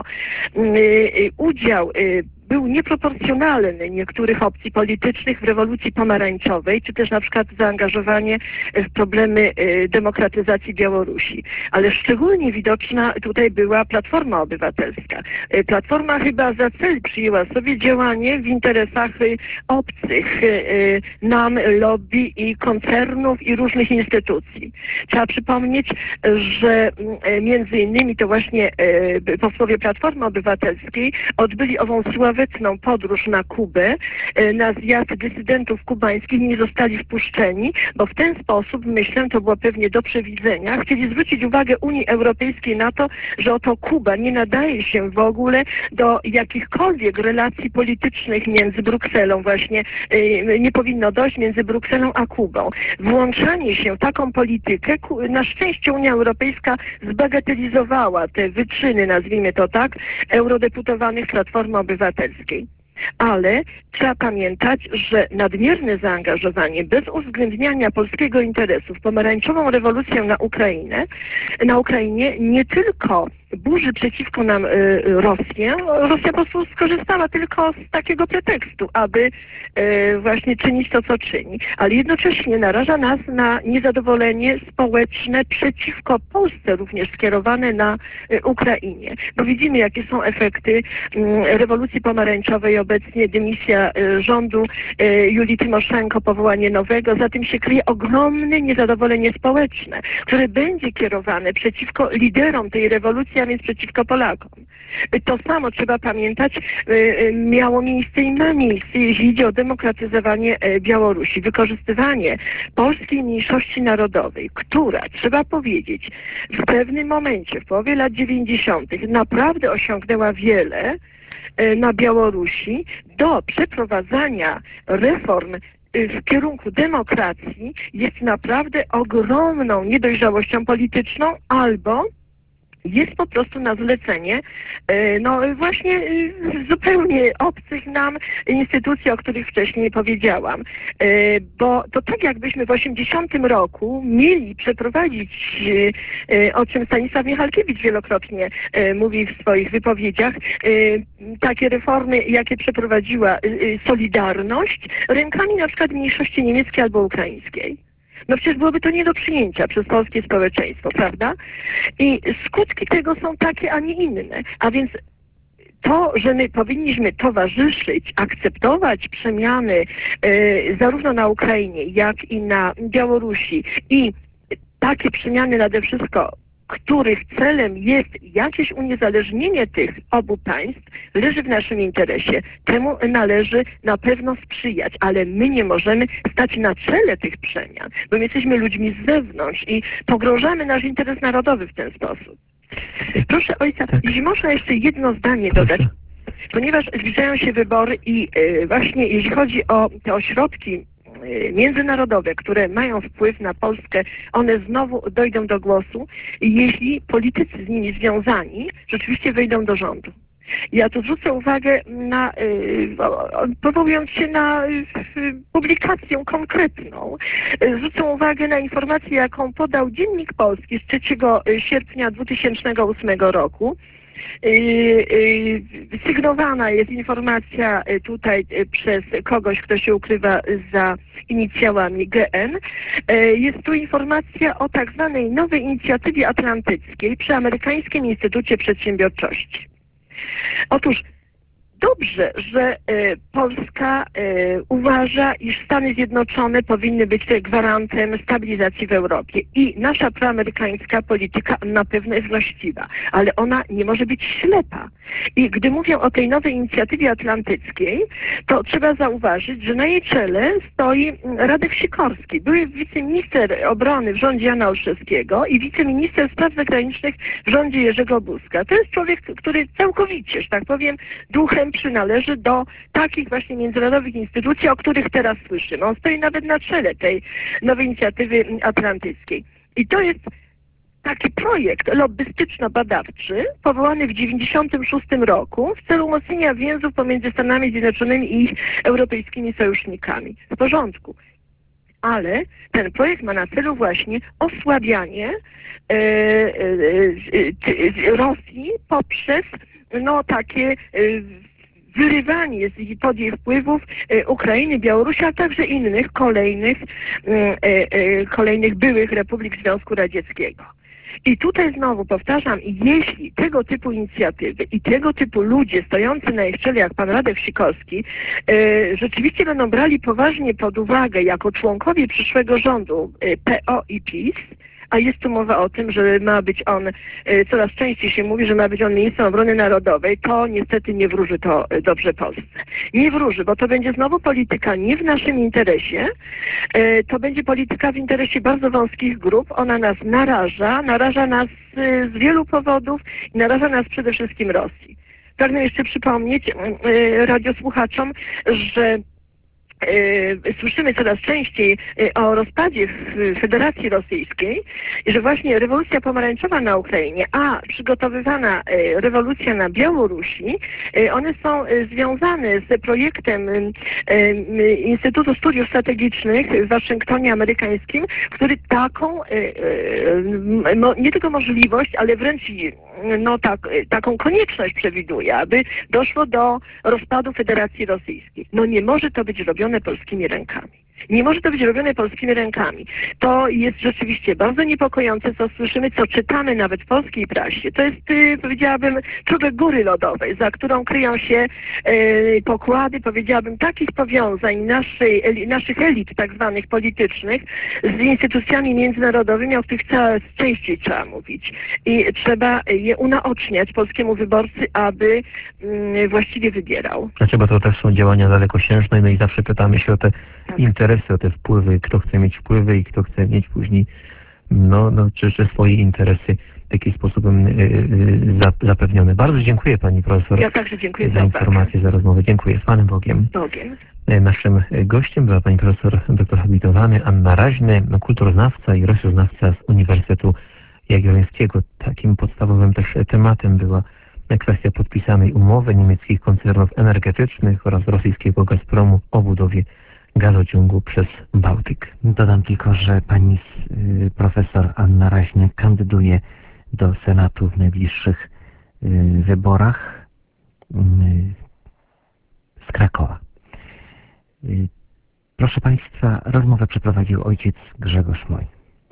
Udział był nieproporcjonalny niektórych opcji politycznych w rewolucji pomarańczowej, czy też na przykład zaangażowanie w problemy demokratyzacji Białorusi. Ale szczególnie widoczna tutaj była Platforma Obywatelska. Platforma chyba za cel przyjęła sobie działanie w interesach obcych nam lobby i koncernów i różnych instytucji. Trzeba przypomnieć, że między innymi to właśnie posłowie Platformy Obywatelskiej odbyli ową sławetną podróż na Kubę, na zjazd dysydentów kubańskich, nie zostali wpuszczeni, bo w ten sposób, myślę, to było pewnie do przewidzenia, chcieli zwrócić uwagę Unii Europejskiej na to, że oto Kuba nie nadaje się w ogóle do jakichkolwiek relacji politycznych między Brukselą, właśnie nie powinno dojść między Brukselą a Kubą. Włączanie się w taką politykę, na szczęście Unia Europejska zbagatelizowała te wyczyny, nazwijmy to tak, eurodeputowanych Platformy Obywatelskiej. Ale trzeba pamiętać, że nadmierne zaangażowanie bez uwzględniania polskiego interesu w pomarańczową rewolucję na Ukrainie nie tylko burzy przeciwko nam Rosję. Rosja po prostu skorzystała tylko z takiego pretekstu, aby właśnie czynić to, co czyni. Ale jednocześnie naraża nas na niezadowolenie społeczne przeciwko Polsce, również skierowane na Ukrainie. Bo widzimy, jakie są efekty rewolucji pomarańczowej obecnie, dymisja rządu Julii Tymoszenko, powołanie nowego. Za tym się kryje ogromne niezadowolenie społeczne, które będzie kierowane przeciwko liderom tej rewolucji, a więc przeciwko Polakom. To samo trzeba pamiętać, miało miejsce i ma miejsce, jeśli idzie o demokratyzowanie Białorusi. Wykorzystywanie polskiej mniejszości narodowej, która, trzeba powiedzieć, w pewnym momencie, w połowie lat 90. naprawdę osiągnęła wiele na Białorusi do przeprowadzania reform w kierunku demokracji, jest naprawdę ogromną niedojrzałością polityczną albo jest po prostu na zlecenie no właśnie zupełnie obcych nam instytucji, o których wcześniej powiedziałam. Bo to tak jakbyśmy w 80 roku mieli przeprowadzić, o czym Stanisław Michalkiewicz wielokrotnie mówi w swoich wypowiedziach, takie reformy, jakie przeprowadziła Solidarność rękami na przykład mniejszości niemieckiej albo ukraińskiej. No przecież byłoby to nie do przyjęcia przez polskie społeczeństwo, prawda? I skutki tego są takie, a nie inne. A więc to, że my powinniśmy towarzyszyć, akceptować przemiany zarówno na Ukrainie, jak i na Białorusi i takie przemiany nade wszystko, których celem jest jakieś uniezależnienie tych obu państw, leży w naszym interesie. Temu należy na pewno sprzyjać, ale my nie możemy stać na czele tych przemian, bo my jesteśmy ludźmi z zewnątrz i pogrążamy nasz interes narodowy w ten sposób. Proszę ojca, jeśli można jeszcze jedno zdanie dodać, ponieważ zbliżają się wybory i właśnie jeśli chodzi o te ośrodki międzynarodowe, które mają wpływ na Polskę, one znowu dojdą do głosu, jeśli politycy z nimi związani rzeczywiście wejdą do rządu. Ja tu zwrócę uwagę na, powołując się na publikację konkretną, zwrócę uwagę na informację, jaką podał Dziennik Polski z 3 sierpnia 2008 roku. Sygnowana jest informacja tutaj przez kogoś, kto się ukrywa za inicjałami GN. Jest tu informacja o tak zwanej nowej inicjatywie atlantyckiej przy Amerykańskim Instytucie Przedsiębiorczości. Otóż dobrze, że Polska uważa, iż Stany Zjednoczone powinny być gwarantem stabilizacji w Europie i nasza proamerykańska polityka na pewno jest właściwa, ale ona nie może być ślepa. I gdy mówię o tej nowej inicjatywie atlantyckiej, to trzeba zauważyć, że na jej czele stoi Radek Sikorski, były wiceminister obrony w rządzie Jana Olszewskiego i wiceminister spraw zagranicznych w rządzie Jerzego Buzka. To jest człowiek, który całkowicie, że tak powiem, duchem przynależy do takich właśnie międzynarodowych instytucji, o których teraz słyszymy. On stoi nawet na czele tej nowej inicjatywy atlantyckiej. I to jest taki projekt lobbystyczno-badawczy powołany w 1996 roku w celu umocnienia więzów pomiędzy Stanami Zjednoczonymi i ich europejskimi sojusznikami. W porządku. Ale ten projekt ma na celu właśnie osłabianie Rosji poprzez no takie wyrywanie pod jej wpływów Ukrainy, Białorusi, a także innych kolejnych byłych republik Związku Radzieckiego. I tutaj znowu powtarzam, jeśli tego typu inicjatywy i tego typu ludzie stojący na ich czele, jak pan Radek Sikorski, rzeczywiście będą brali poważnie pod uwagę jako członkowie przyszłego rządu PO i PiS, a jest tu mowa o tym, że ma być on, coraz częściej się mówi, że ma być on ministrem obrony narodowej, to niestety nie wróży to dobrze Polsce. Nie wróży, bo to będzie znowu polityka nie w naszym interesie, to będzie polityka w interesie bardzo wąskich grup, ona nas naraża nas z wielu powodów i naraża nas przede wszystkim Rosji. Pragnę jeszcze przypomnieć radiosłuchaczom, że słyszymy coraz częściej o rozpadzie w Federacji Rosyjskiej i że właśnie rewolucja pomarańczowa na Ukrainie, a przygotowywana rewolucja na Białorusi, one są związane z projektem Instytutu Studiów Strategicznych w Waszyngtonie amerykańskim, który taką nie tylko możliwość, ale wręcz taką konieczność przewiduje, aby doszło do rozpadu Federacji Rosyjskiej. No nie może to być robione polskimi rękami. Nie może to być robione polskimi rękami. To jest rzeczywiście bardzo niepokojące, co słyszymy, co czytamy nawet w polskiej prasie. To jest, powiedziałabym, czubek góry lodowej, za którą kryją się pokłady, powiedziałabym, takich powiązań naszych elit tak zwanych politycznych z instytucjami międzynarodowymi, o których coraz częściej trzeba mówić. I trzeba je unaoczniać polskiemu wyborcy, aby właściwie wybierał. Znaczy, bo to też są działania dalekosiężne, no i zawsze pytamy się o te interesy, o te wpływy, kto chce mieć wpływy i kto chce mieć później czy swoje interesy w taki sposób zapewnione. Bardzo dziękuję pani profesor. Ja także dziękuję za informację, za rozmowę. Dziękuję. Z Panem Bogiem. Bogiem. Naszym gościem była pani profesor doktor habilitowany Anna Raźny, kulturoznawca i rosyjznawca z Uniwersytetu Jagiellońskiego. Takim podstawowym też tematem była kwestia podpisanej umowy niemieckich koncernów energetycznych oraz rosyjskiego Gazpromu o budowie gazociągu przez Bałtyk. Dodam tylko, że pani profesor Anna Raźniak kandyduje do Senatu w najbliższych wyborach z Krakowa. Proszę Państwa, rozmowę przeprowadził ojciec Grzegorz Moj.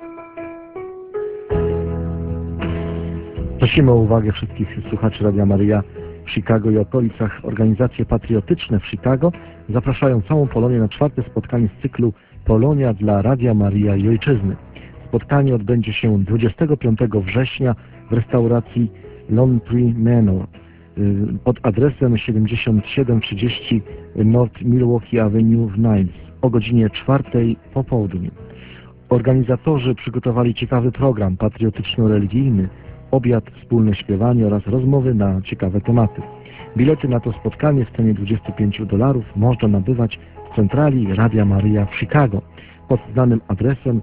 Prosimy o uwagę wszystkich słuchaczy Radia Maryja w Chicago i okolicach. Organizacje patriotyczne w Chicago zapraszają całą Polonię na 4. spotkanie z cyklu Polonia dla Radia Maryja i Ojczyzny. Spotkanie odbędzie się 25 września w restauracji Lone Tree Manor pod adresem 7730 North Milwaukee Avenue w Niles o godzinie 4 po południu. Organizatorzy przygotowali ciekawy program patriotyczno-religijny, obiad, wspólne śpiewanie oraz rozmowy na ciekawe tematy. Bilety na to spotkanie w cenie $25 można nabywać w centrali Radia Maryja w Chicago pod znanym adresem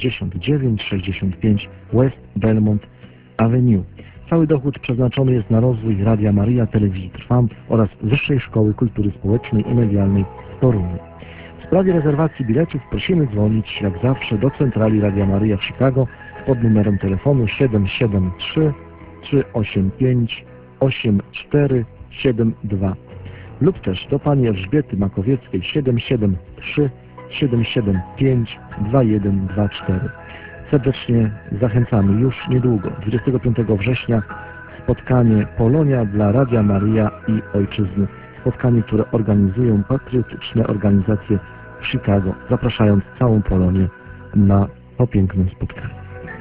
6965 West Belmont Avenue. Cały dochód przeznaczony jest na rozwój Radia Maryja, Telewizji Trwam oraz Wyższej Szkoły Kultury Społecznej i Medialnej w Toruniu. W sprawie rezerwacji biletów prosimy dzwonić jak zawsze do centrali Radia Maryja w Chicago pod numerem telefonu 773 385 8472 lub też do pani Elżbiety Makowieckiej 773 775 2124. Serdecznie zachęcamy już niedługo, 25 września, spotkanie Polonia dla Radia Maryja i Ojczyzny. Spotkanie, które organizują patriotyczne organizacje w Chicago, zapraszając całą Polonię na to piękne spotkanie.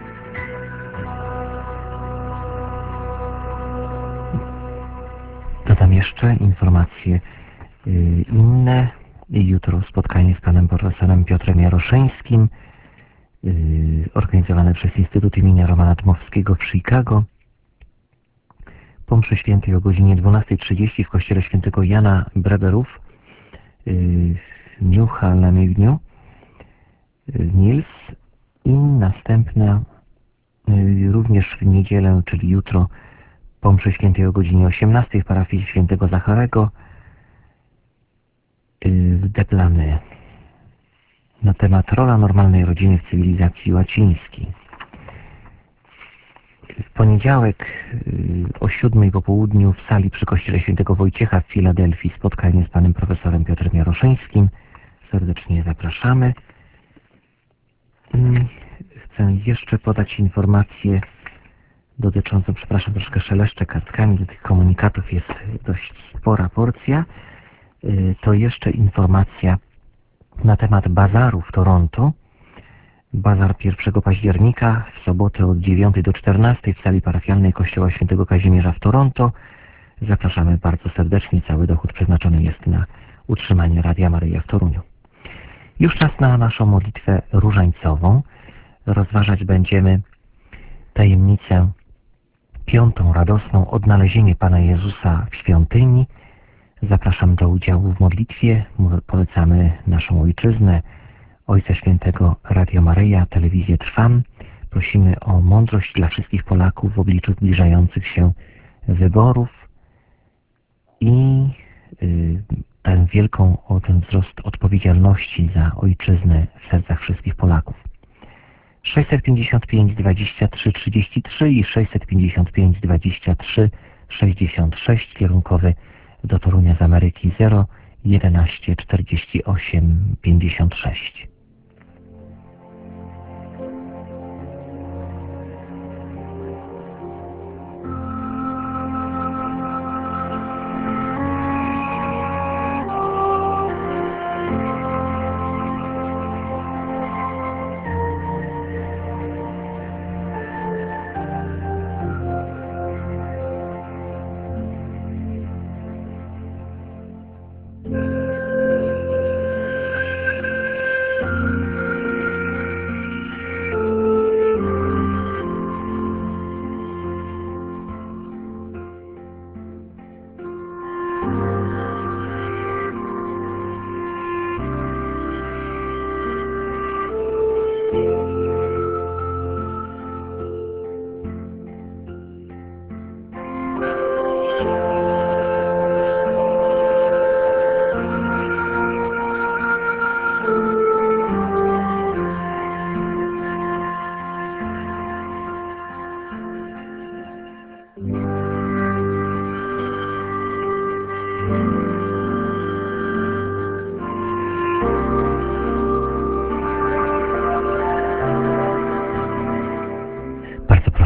Dodam jeszcze informacje inne. Jutro spotkanie z panem profesorem Piotrem Jaroszeńskim, organizowane przez Instytut imienia Romana Dmowskiego w Chicago. Po mszy świętej o godzinie 12:30 w kościele świętego Jana Breberów w New Harlem Avenue Mills i następna również w niedzielę, czyli jutro po mszy świętej o godzinie 18 w parafii świętego Zacharego w Deplany na temat rola normalnej rodziny w cywilizacji łacińskiej. W poniedziałek o 7 po południu w sali przy kościele świętego Wojciecha w Filadelfii spotkanie z panem profesorem Piotrem Jaroszeńskim. Serdecznie zapraszamy. Chcę jeszcze podać informację dotyczącą, przepraszam, troszkę szeleszczę kartkami, do tych komunikatów jest dość spora porcja. To jeszcze informacja na temat bazaru w Toronto. Bazar 1 października w sobotę od 9 do 14 w sali parafialnej Kościoła Świętego Kazimierza w Toronto. Zapraszamy bardzo serdecznie. Cały dochód przeznaczony jest na utrzymanie Radia Maryja w Toruniu. Już czas na naszą modlitwę różańcową. Rozważać będziemy tajemnicę 5. radosną, odnalezienie Pana Jezusa w świątyni. Zapraszam do udziału w modlitwie. Polecamy naszą ojczyznę, Ojca Świętego Radio Maryja, Telewizję Trwam. Prosimy o mądrość dla wszystkich Polaków w obliczu zbliżających się wyborów i ten wzrost odpowiedzialności za ojczyznę w sercach wszystkich Polaków. 655 23 33 i 655 23 66 kierunkowy do Torunia z Ameryki 0 11 48 56.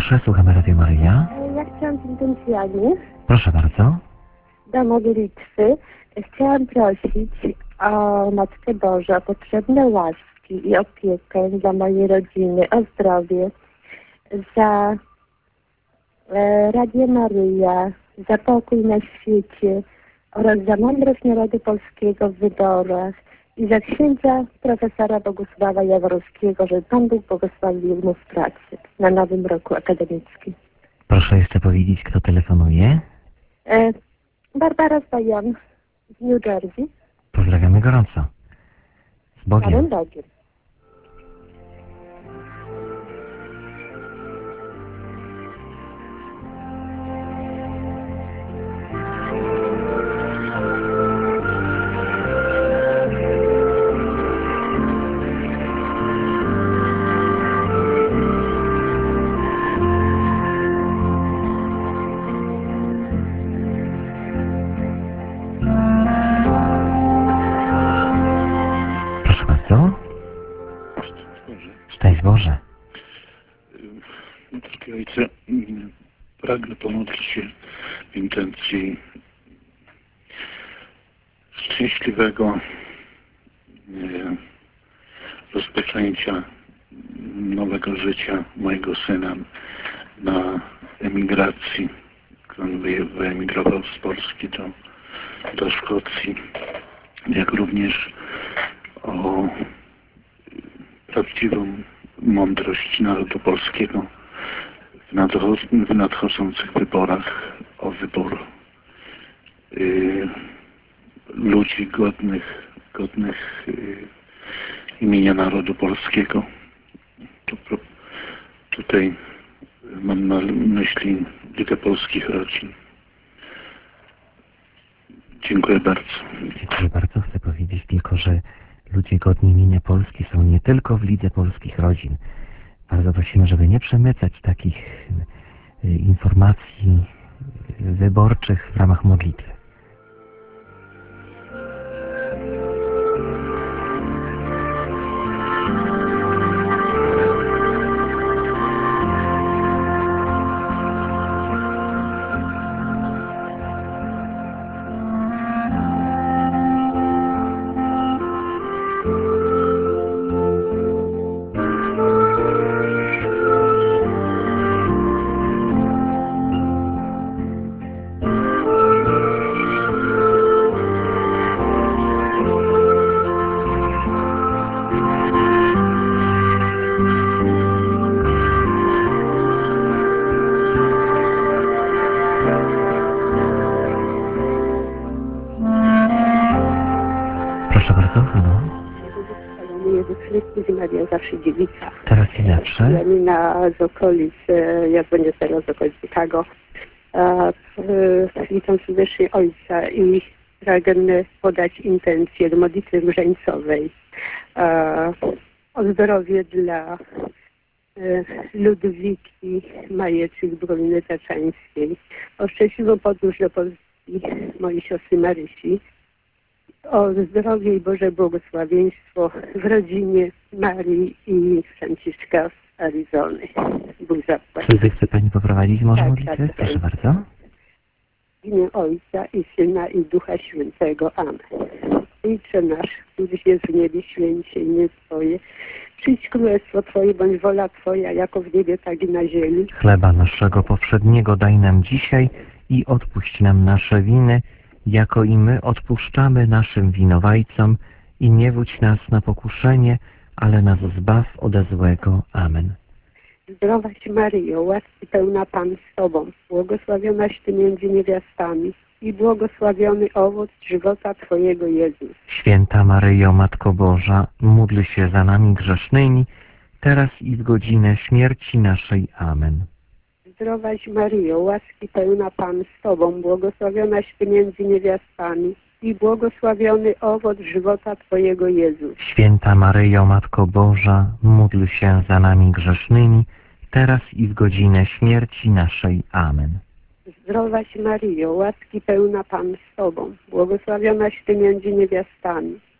Proszę, słuchamy Radio Maryja. Ja chciałam intencjalnie Proszę bardzo. do modlitwy. Chciałam prosić o Matkę Bożą, o potrzebne łaski i opiekę dla mojej rodziny, o zdrowie, za Radio Maryja, za pokój na świecie oraz za mądrość narodu polskiego w wyborach i za księdza profesora Bogusława Jaworowskiego, żeby Pan Bóg błogosławił mu w pracy na nowym roku akademickim. Proszę jeszcze powiedzieć, kto telefonuje. Barbara Stojan z New Jersey. Pozdrawiamy gorąco. Z Bogiem. Panem Bogiem. Proszę bardzo. Szczęść Boże. Drogi Ojcze, pragnę pomodlić się w intencji szczęśliwego rozpoczęcia nowego życia mojego syna na emigracji. On wyemigrował z Polski do Szkocji, jak również o prawdziwą mądrość narodu polskiego w nadchodzących wyborach, o wybór ludzi godnych imienia narodu polskiego. Tutaj mam na myśli Ligę Polskich Rodzin. Dziękuję bardzo. Dziękuję bardzo. Chcę powiedzieć tylko, że ludzie godni imienia Polski są nie tylko w Lidze Polskich Rodzin. Bardzo prosimy, żeby nie przemycać takich informacji wyborczych w ramach modlitwy. Proszę bardzo, halo. Jezus Chrystus i Maria zawsze dziewica. Teraz i lepsze. Janina z okolic, ja dzwonię teraz z okolic Chicago. Witam serdecznie Ojca i pragnę podać intencję do modlitwy różańcowej o zdrowie dla Ludwiki Majeczyk-Brunny Taczańskiej, o szczęśliwą podróż do Polski mojej siostry Marysi, o zdrowie i Boże błogosławieństwo w rodzinie Marii i Franciszka z Arizony. Bóg zapłać. Czy zechce Pani poprowadzić może Tak, modlitwę? tak. Proszę bardzo. W imię Ojca i Syna i Ducha Świętego. Amen. Ojcze nasz, któryś jest w niebie, święć się imię Twoje. Przyjdź królestwo Twoje, bądź wola Twoja, jako w niebie, tak i na ziemi. Chleba naszego powszedniego daj nam dzisiaj i odpuść nam nasze winy, jako i my odpuszczamy naszym winowajcom i nie wódź nas na pokuszenie, ale nas zbaw ode złego. Amen. Zdrowaś Maryjo, łaski pełna Pan z Tobą, błogosławionaś Ty między niewiastami i błogosławiony owoc żywota Twojego Jezus. Święta Maryjo, Matko Boża, módl się za nami grzesznymi, teraz i w godzinę śmierci naszej. Amen. Zdrowaś Maryjo, łaski pełna Pan z Tobą, błogosławionaś Ty między niewiastami i błogosławiony owoc żywota Twojego Jezus. Święta Maryjo, Matko Boża, módl się za nami grzesznymi, teraz i w godzinę śmierci naszej. Amen. Zdrowaś Maryjo, łaski pełna Pan z Tobą, błogosławionaś Ty między niewiastami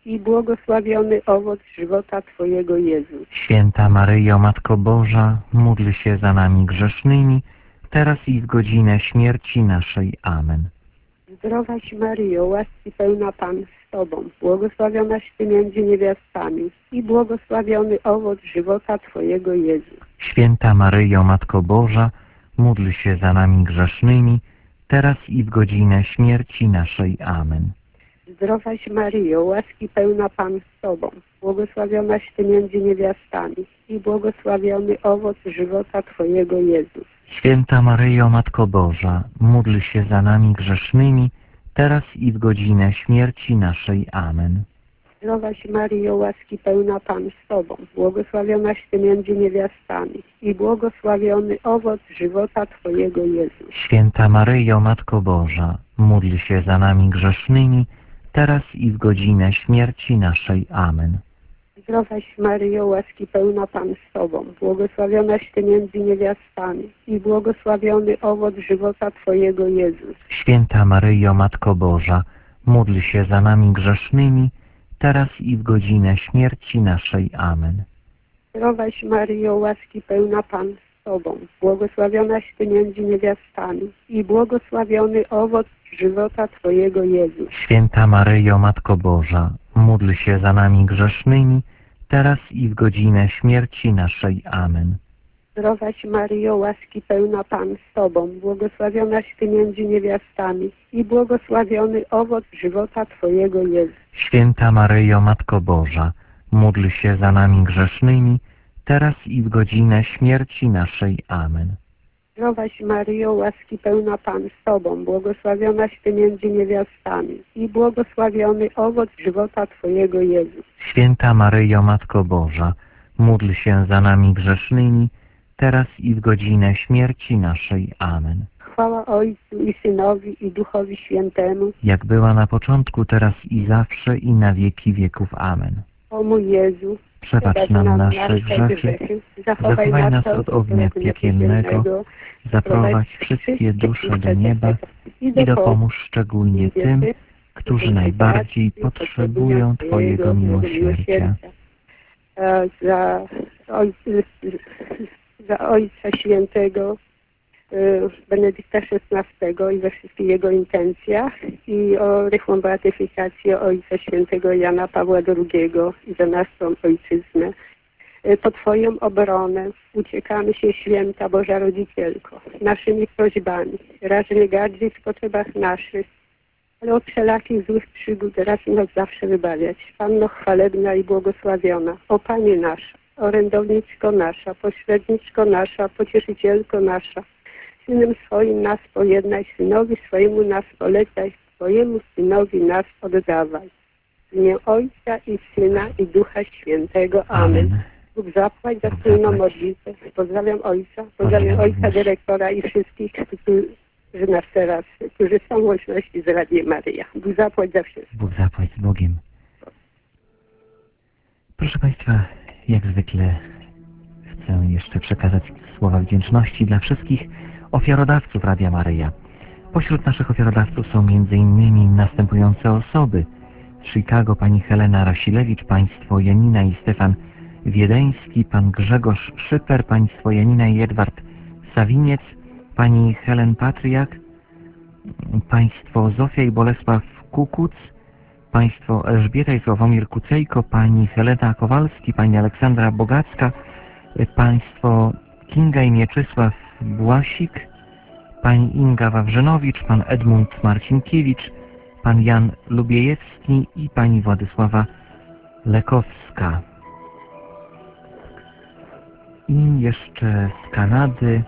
i błogosławiony owoc żywota Twojego, Jezus. Święta Maryjo, Matko Boża, módl się za nami grzesznymi, teraz i w godzinę śmierci naszej. Amen. Zdrowaś Maryjo, łaski pełna Pan z Tobą, błogosławionaś Ty między niewiastami i błogosławiony owoc żywota Twojego, Jezus. Święta Maryjo, Matko Boża, módl się za nami grzesznymi, teraz i w godzinę śmierci naszej. Amen. Zdrowaś Maryjo, łaski pełna Pan z Tobą, błogosławionaś Ty między niewiastami i błogosławiony owoc żywota Twojego, Jezus. Święta Maryjo, Matko Boża, módl się za nami grzesznymi, teraz i w godzinę śmierci naszej. Amen. Zdrowaś Maryjo, łaski pełna Pan z Tobą, błogosławionaś Ty między niewiastami i błogosławiony owoc żywota Twojego, Jezus. Święta Maryjo, Matko Boża, módl się za nami grzesznymi, teraz i w godzinę śmierci naszej. Amen. Zdrowaś Maryjo, łaski pełna Pan z Tobą, błogosławionaś Ty między niewiastami i błogosławiony owoc żywota Twojego, Jezus. Święta Maryjo, Matko Boża, módl się za nami grzesznymi, teraz i w godzinę śmierci naszej. Amen. Zdrowaś Maryjo, łaski pełna Pan z Tobą, błogosławionaś Ty między niewiastami i błogosławiony owoc żywota Twojego, Jezus. Święta Maryjo, Matko Boża, módl się za nami grzesznymi, teraz i w godzinę śmierci naszej. Amen. Zdrowaś Maryjo, łaski pełna Pan z Tobą, błogosławionaś Ty między niewiastami i błogosławiony owoc żywota Twojego, Jezus. Święta Maryjo, Matko Boża, módl się za nami grzesznymi, teraz i w godzinę śmierci naszej. Amen. Zdrowaś Maryjo, łaski pełna Pan z Tobą, błogosławionaś Ty między niewiastami i błogosławiony owoc żywota Twojego, Jezus. Święta Maryjo, Matko Boża, módl się za nami grzesznymi, teraz i w godzinę śmierci naszej. Amen. Chwała Ojcu i Synowi i Duchowi Świętemu, Jak była na początku, teraz i zawsze, i na wieki wieków. Amen. o mój Jezu, Przebacz nam nasze grzechy, zachowaj nas od ognia piekielnego, zaprowadź wszystkie dusze do nieba i dopomóż szczególnie tym, którzy najbardziej potrzebują Twojego miłosierdzia. Za Ojca Świętego Benedykta XVI i we wszystkich jego intencjach i o rychłą beatyfikację Ojca Świętego Jana Pawła II i za naszą Ojczyznę. Po Twoją obronę uciekamy się, Święta Boża Rodzicielko, naszymi prośbami. Racz nie gardzić w potrzebach naszych, ale od wszelakich złych przygód racz nas zawsze wybawiać. Panno chwalebna i błogosławiona, o Panie nasza, orędowniczko nasza, pośredniczko nasza, pocieszycielko nasza, Synem swoim nas pojednaj, Synowi swojemu nas polecaj, swojemu Synowi nas oddawaj. W imię Ojca i Syna i Ducha Świętego. Amen. Bóg zapłać za wspólną modlitwę. Pozdrawiam Ojca, pozdrawiam Ojca dyrektora i wszystkich, którzy nas teraz, którzy są w łączności z Radiem Maryja. Bóg zapłać za wszystko. Bóg zapłać z Bogiem. Proszę Państwa, jak zwykle chcę jeszcze przekazać słowa wdzięczności dla wszystkich ofiarodawców Radia Maryja. Pośród naszych ofiarodawców są m.in. następujące osoby: z Chicago pani Helena Rasilewicz, państwo Janina i Stefan Wiedeński, pan Grzegorz Szyper, państwo Janina i Edward Sawiniec, pani Helen Patriak, państwo Zofia i Bolesław Kukuc, państwo Elżbieta i Sławomir Kucejko, pani Helena Kowalski, pani Aleksandra Bogacka, państwo Kinga i Mieczysław Błasik, pani Inga Wawrzynowicz, pan Edmund Marcinkiewicz, pan Jan Lubiejewski i pani Władysława Lekowska. I jeszcze z Kanady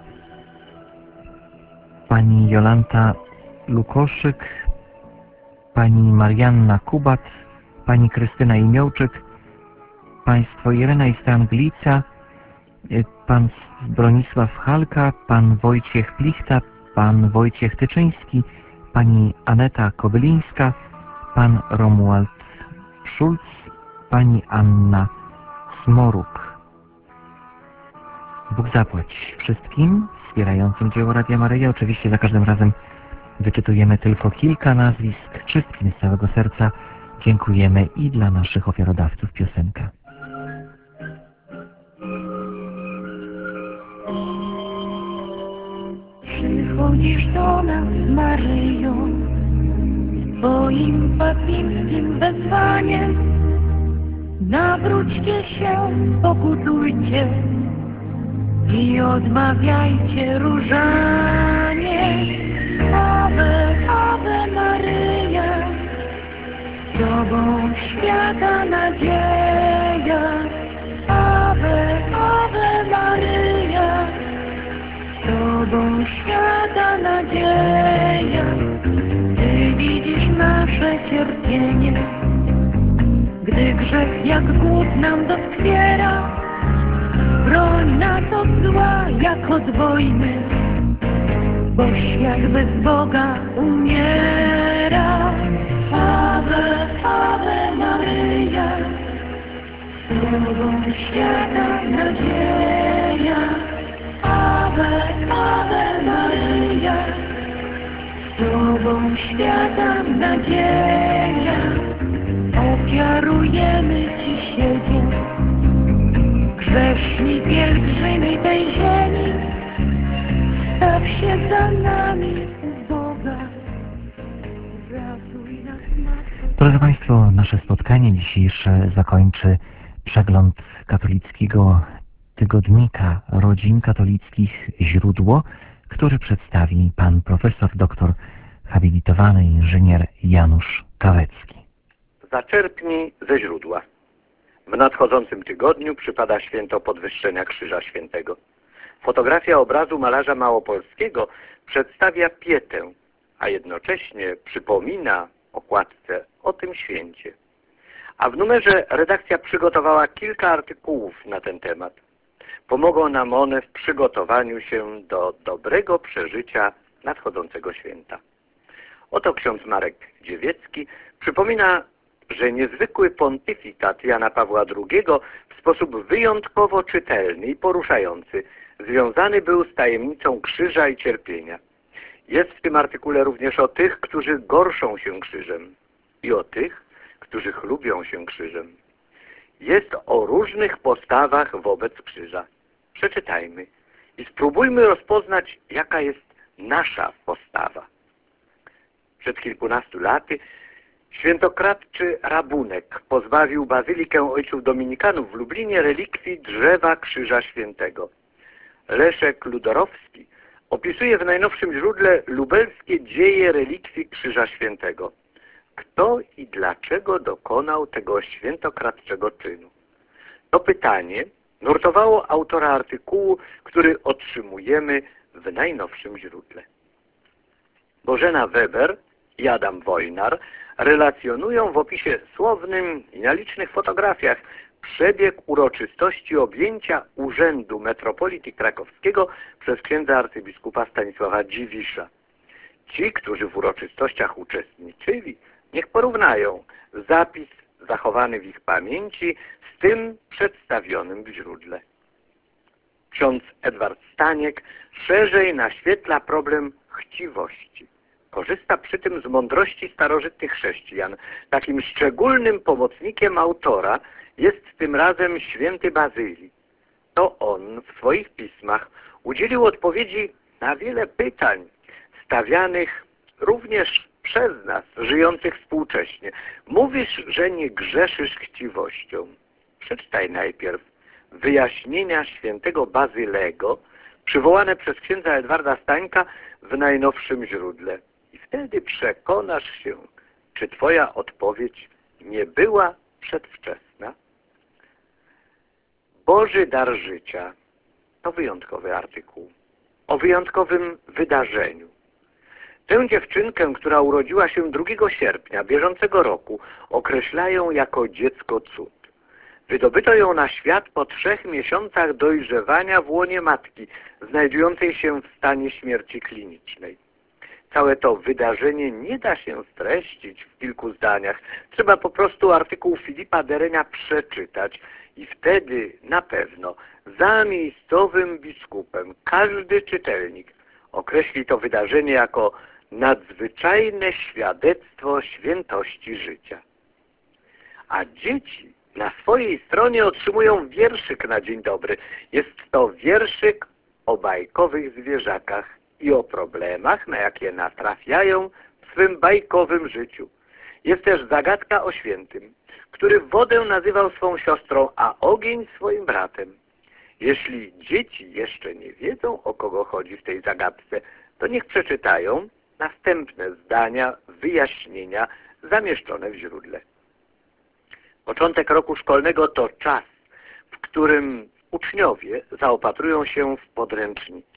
pani Jolanta Lukoszyk, pani Marianna Kubat, pani Krystyna Imiołczyk, państwo Irena i Stan Glica, pan Bronisław Halka, pan Wojciech Plichta, pan Wojciech Tyczyński, pani Aneta Kobylińska, pan Romuald Schulz, pani Anna Smoruk. Bóg zapłać wszystkim wspierającym dzieło Radia Maryja. Oczywiście za każdym razem wyczytujemy tylko kilka nazwisk. Wszystkim z całego serca Dziękujemy i dla naszych ofiarodawców piosenka. Przychodzisz do nas, Maryjo, swoim papieńskim wezwaniem. Nawróćcie się, pokutujcie i odmawiajcie różanie. Ave, Ave Maryja, z Tobą świata nadzieja. Ave, Ave Maryja, z Tobą świata nadzieja. Ty widzisz nasze cierpienie, gdy grzech jak głód nam doskwiera. Broń nas od zła jak od wojny, bo świat bez Boga umiera. Ave, Ave Maryja, z Tobą świata nadzieja. Ave, Ave Maryja, z Tobą świata nadzieja. Ofiarujemy Ci siebie, grzeszni pielgrzymi tej ziemi. Staw się za nami, Boga, ratuj nas, Matko. Drodzy Państwo, nasze spotkanie dzisiejsze zakończy przegląd katolickiego tygodnika rodzin katolickich Źródło, który przedstawi pan profesor doktor habilitowany inżynier Janusz Kawecki. Zaczerpnij ze źródła. W nadchodzącym tygodniu przypada święto podwyższenia Krzyża Świętego. Fotografia obrazu malarza małopolskiego przedstawia pietę, a jednocześnie przypomina okładce o tym święcie. A w numerze redakcja przygotowała kilka artykułów na ten temat. Pomogą nam one w przygotowaniu się do dobrego przeżycia nadchodzącego święta. Oto ksiądz Marek Dziewiecki przypomina, że niezwykły pontyfikat Jana Pawła II w sposób wyjątkowo czytelny i poruszający związany był z tajemnicą krzyża i cierpienia. Jest w tym artykule również o tych, którzy gorszą się krzyżem i o tych, którzy chlubią się krzyżem. Jest o różnych postawach wobec krzyża. Przeczytajmy i spróbujmy rozpoznać, jaka jest nasza postawa. Przed kilkunastu laty świętokradczy rabunek pozbawił bazylikę ojców dominikanów w Lublinie relikwii drzewa Krzyża Świętego. Leszek Ludorowski opisuje w najnowszym źródle lubelskie dzieje relikwii Krzyża Świętego. Kto i dlaczego dokonał tego świętokradczego czynu? To pytanie nurtowało autora artykułu, który otrzymujemy w najnowszym źródle. Bożena Weber i Adam Wojnar relacjonują w opisie słownym i na licznych fotografiach przebieg uroczystości objęcia urzędu metropolity krakowskiego przez księdza arcybiskupa Stanisława Dziwisza. Ci, którzy w uroczystościach uczestniczyli, niech porównają zapis zachowany w ich pamięci z tym przedstawionym w źródle. Ksiądz Edward Staniek szerzej naświetla problem chciwości. Korzysta przy tym z mądrości starożytnych chrześcijan. Takim szczególnym pomocnikiem autora jest tym razem święty Bazylii. To on w swoich pismach udzielił odpowiedzi na wiele pytań stawianych również przez nas, żyjących współcześnie. Mówisz, że nie grzeszysz chciwością. Przeczytaj najpierw wyjaśnienia świętego Bazylego przywołane przez księdza Edwarda Stańka w najnowszym źródle. I wtedy przekonasz się, czy twoja odpowiedź nie była przedwczesna. Boży dar życia to wyjątkowy artykuł o wyjątkowym wydarzeniu. Tę dziewczynkę, która urodziła się 2 sierpnia bieżącego roku, określają jako dziecko cud. Wydobyto ją na świat po 3 miesiącach dojrzewania w łonie matki, znajdującej się w stanie śmierci klinicznej. Całe to wydarzenie nie da się streścić w kilku zdaniach. Trzeba po prostu artykuł Filipa Derenia przeczytać i wtedy na pewno za miejscowym biskupem każdy czytelnik określi to wydarzenie jako nadzwyczajne świadectwo świętości życia. a dzieci na swojej stronie otrzymują wierszyk na dzień dobry. Jest to wierszyk o bajkowych zwierzakach i o problemach, na jakie natrafiają w swym bajkowym życiu. Jest też zagadka o świętym, który wodę nazywał swą siostrą, a ogień swoim bratem. Jeśli dzieci jeszcze nie wiedzą, o kogo chodzi w tej zagadce, to niech przeczytają następne zdania, wyjaśnienia zamieszczone w źródle. Początek roku szkolnego to czas, w którym uczniowie zaopatrują się w podręczniki.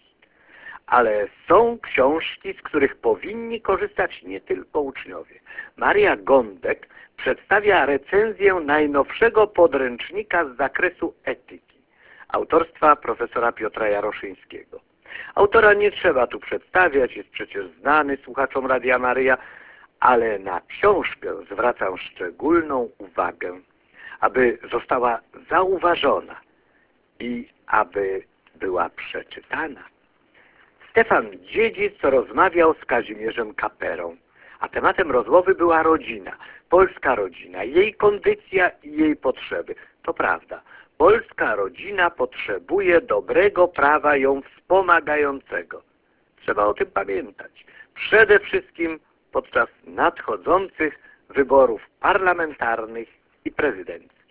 Ale są książki, z których powinni korzystać nie tylko uczniowie. Maria Gądek przedstawia recenzję najnowszego podręcznika z zakresu etyki, autorstwa profesora Piotra Jaroszyńskiego. Autora nie trzeba tu przedstawiać, jest przecież znany słuchaczom Radia Maryja, ale na książkę zwracam szczególną uwagę, aby została zauważona i aby była przeczytana. Stefan Dziedzic rozmawiał z Kazimierzem Kaperą, a tematem rozmowy była rodzina, polska rodzina, jej kondycja i jej potrzeby. To prawda, polska rodzina potrzebuje dobrego prawa ją wspomagającego. Trzeba o tym pamiętać. Przede wszystkim podczas nadchodzących wyborów parlamentarnych i prezydenckich.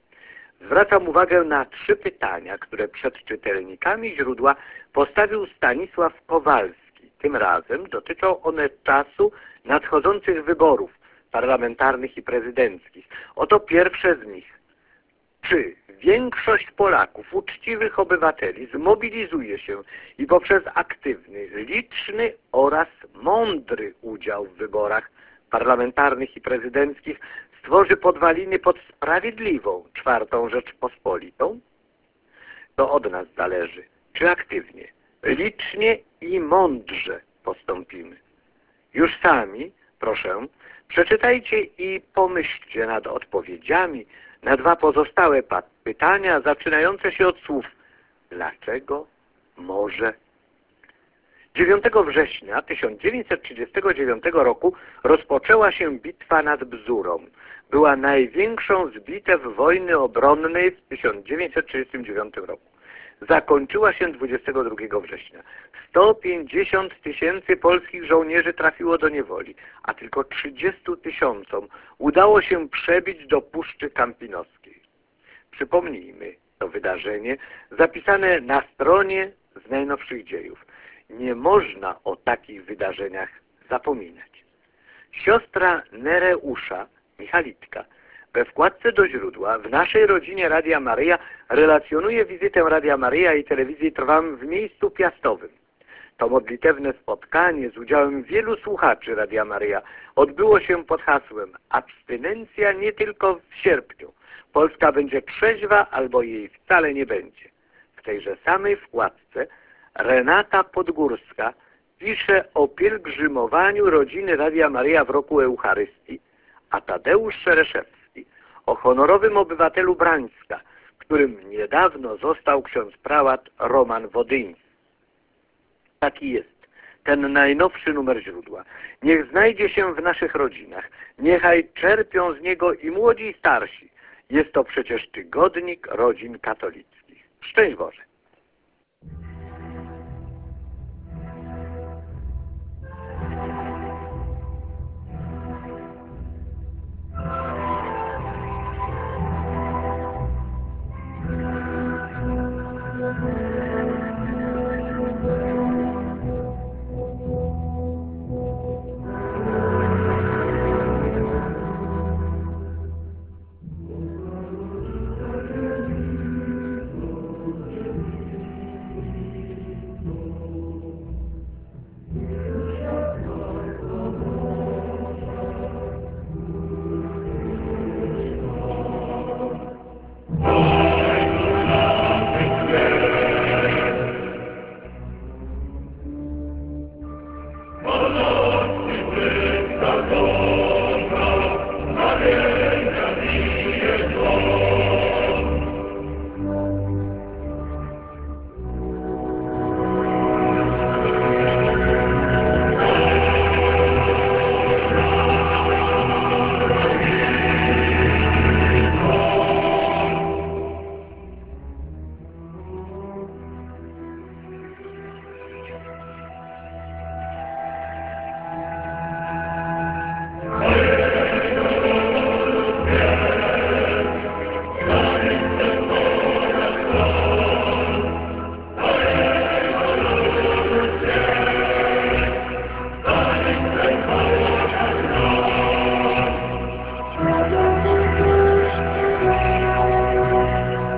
Zwracam uwagę na 3 pytania, które przed czytelnikami źródła postawił Stanisław Kowalski. Tym razem dotyczą one czasu nadchodzących wyborów parlamentarnych i prezydenckich. Oto pierwsze z nich. Czy większość Polaków, uczciwych obywateli, zmobilizuje się i poprzez aktywny, liczny oraz mądry udział w wyborach parlamentarnych i prezydenckich stworzy podwaliny pod sprawiedliwą IV Rzeczpospolitą? To od nas zależy, czy aktywnie, licznie i mądrze postąpimy. Już sami, proszę, przeczytajcie i pomyślcie nad odpowiedziami na 2 pozostałe pytania zaczynające się od słów dlaczego, może. 9 września 1939 roku rozpoczęła się bitwa nad Bzurą. Była największą z bitew wojny obronnej w 1939 roku. Zakończyła się 22 września. 150 000 polskich żołnierzy trafiło do niewoli, a tylko 30 000 udało się przebić do Puszczy Kampinoskiej. Przypomnijmy to wydarzenie zapisane na stronie z najnowszych dziejów. Nie można o takich wydarzeniach zapominać. Siostra Nereusza, Michalitka, we wkładce do źródła w naszej rodzinie Radia Maryja relacjonuje wizytę Radia Maryja i telewizji Trwam w miejscu piastowym. To modlitewne spotkanie z udziałem wielu słuchaczy Radia Maryja odbyło się pod hasłem abstynencja nie tylko w sierpniu. Polska będzie trzeźwa albo jej wcale nie będzie. W tejże samej wkładce Renata Podgórska pisze o pielgrzymowaniu rodziny Radia Maryja w roku Eucharystii, a Tadeusz Szereszewski o honorowym obywatelu Brańska, którym niedawno został ksiądz prałat Roman Wodyński. Taki jest ten najnowszy numer źródła. Niech znajdzie się w naszych rodzinach. Niechaj czerpią z niego i młodzi i starsi. Jest to przecież tygodnik rodzin katolickich. Szczęść Boże.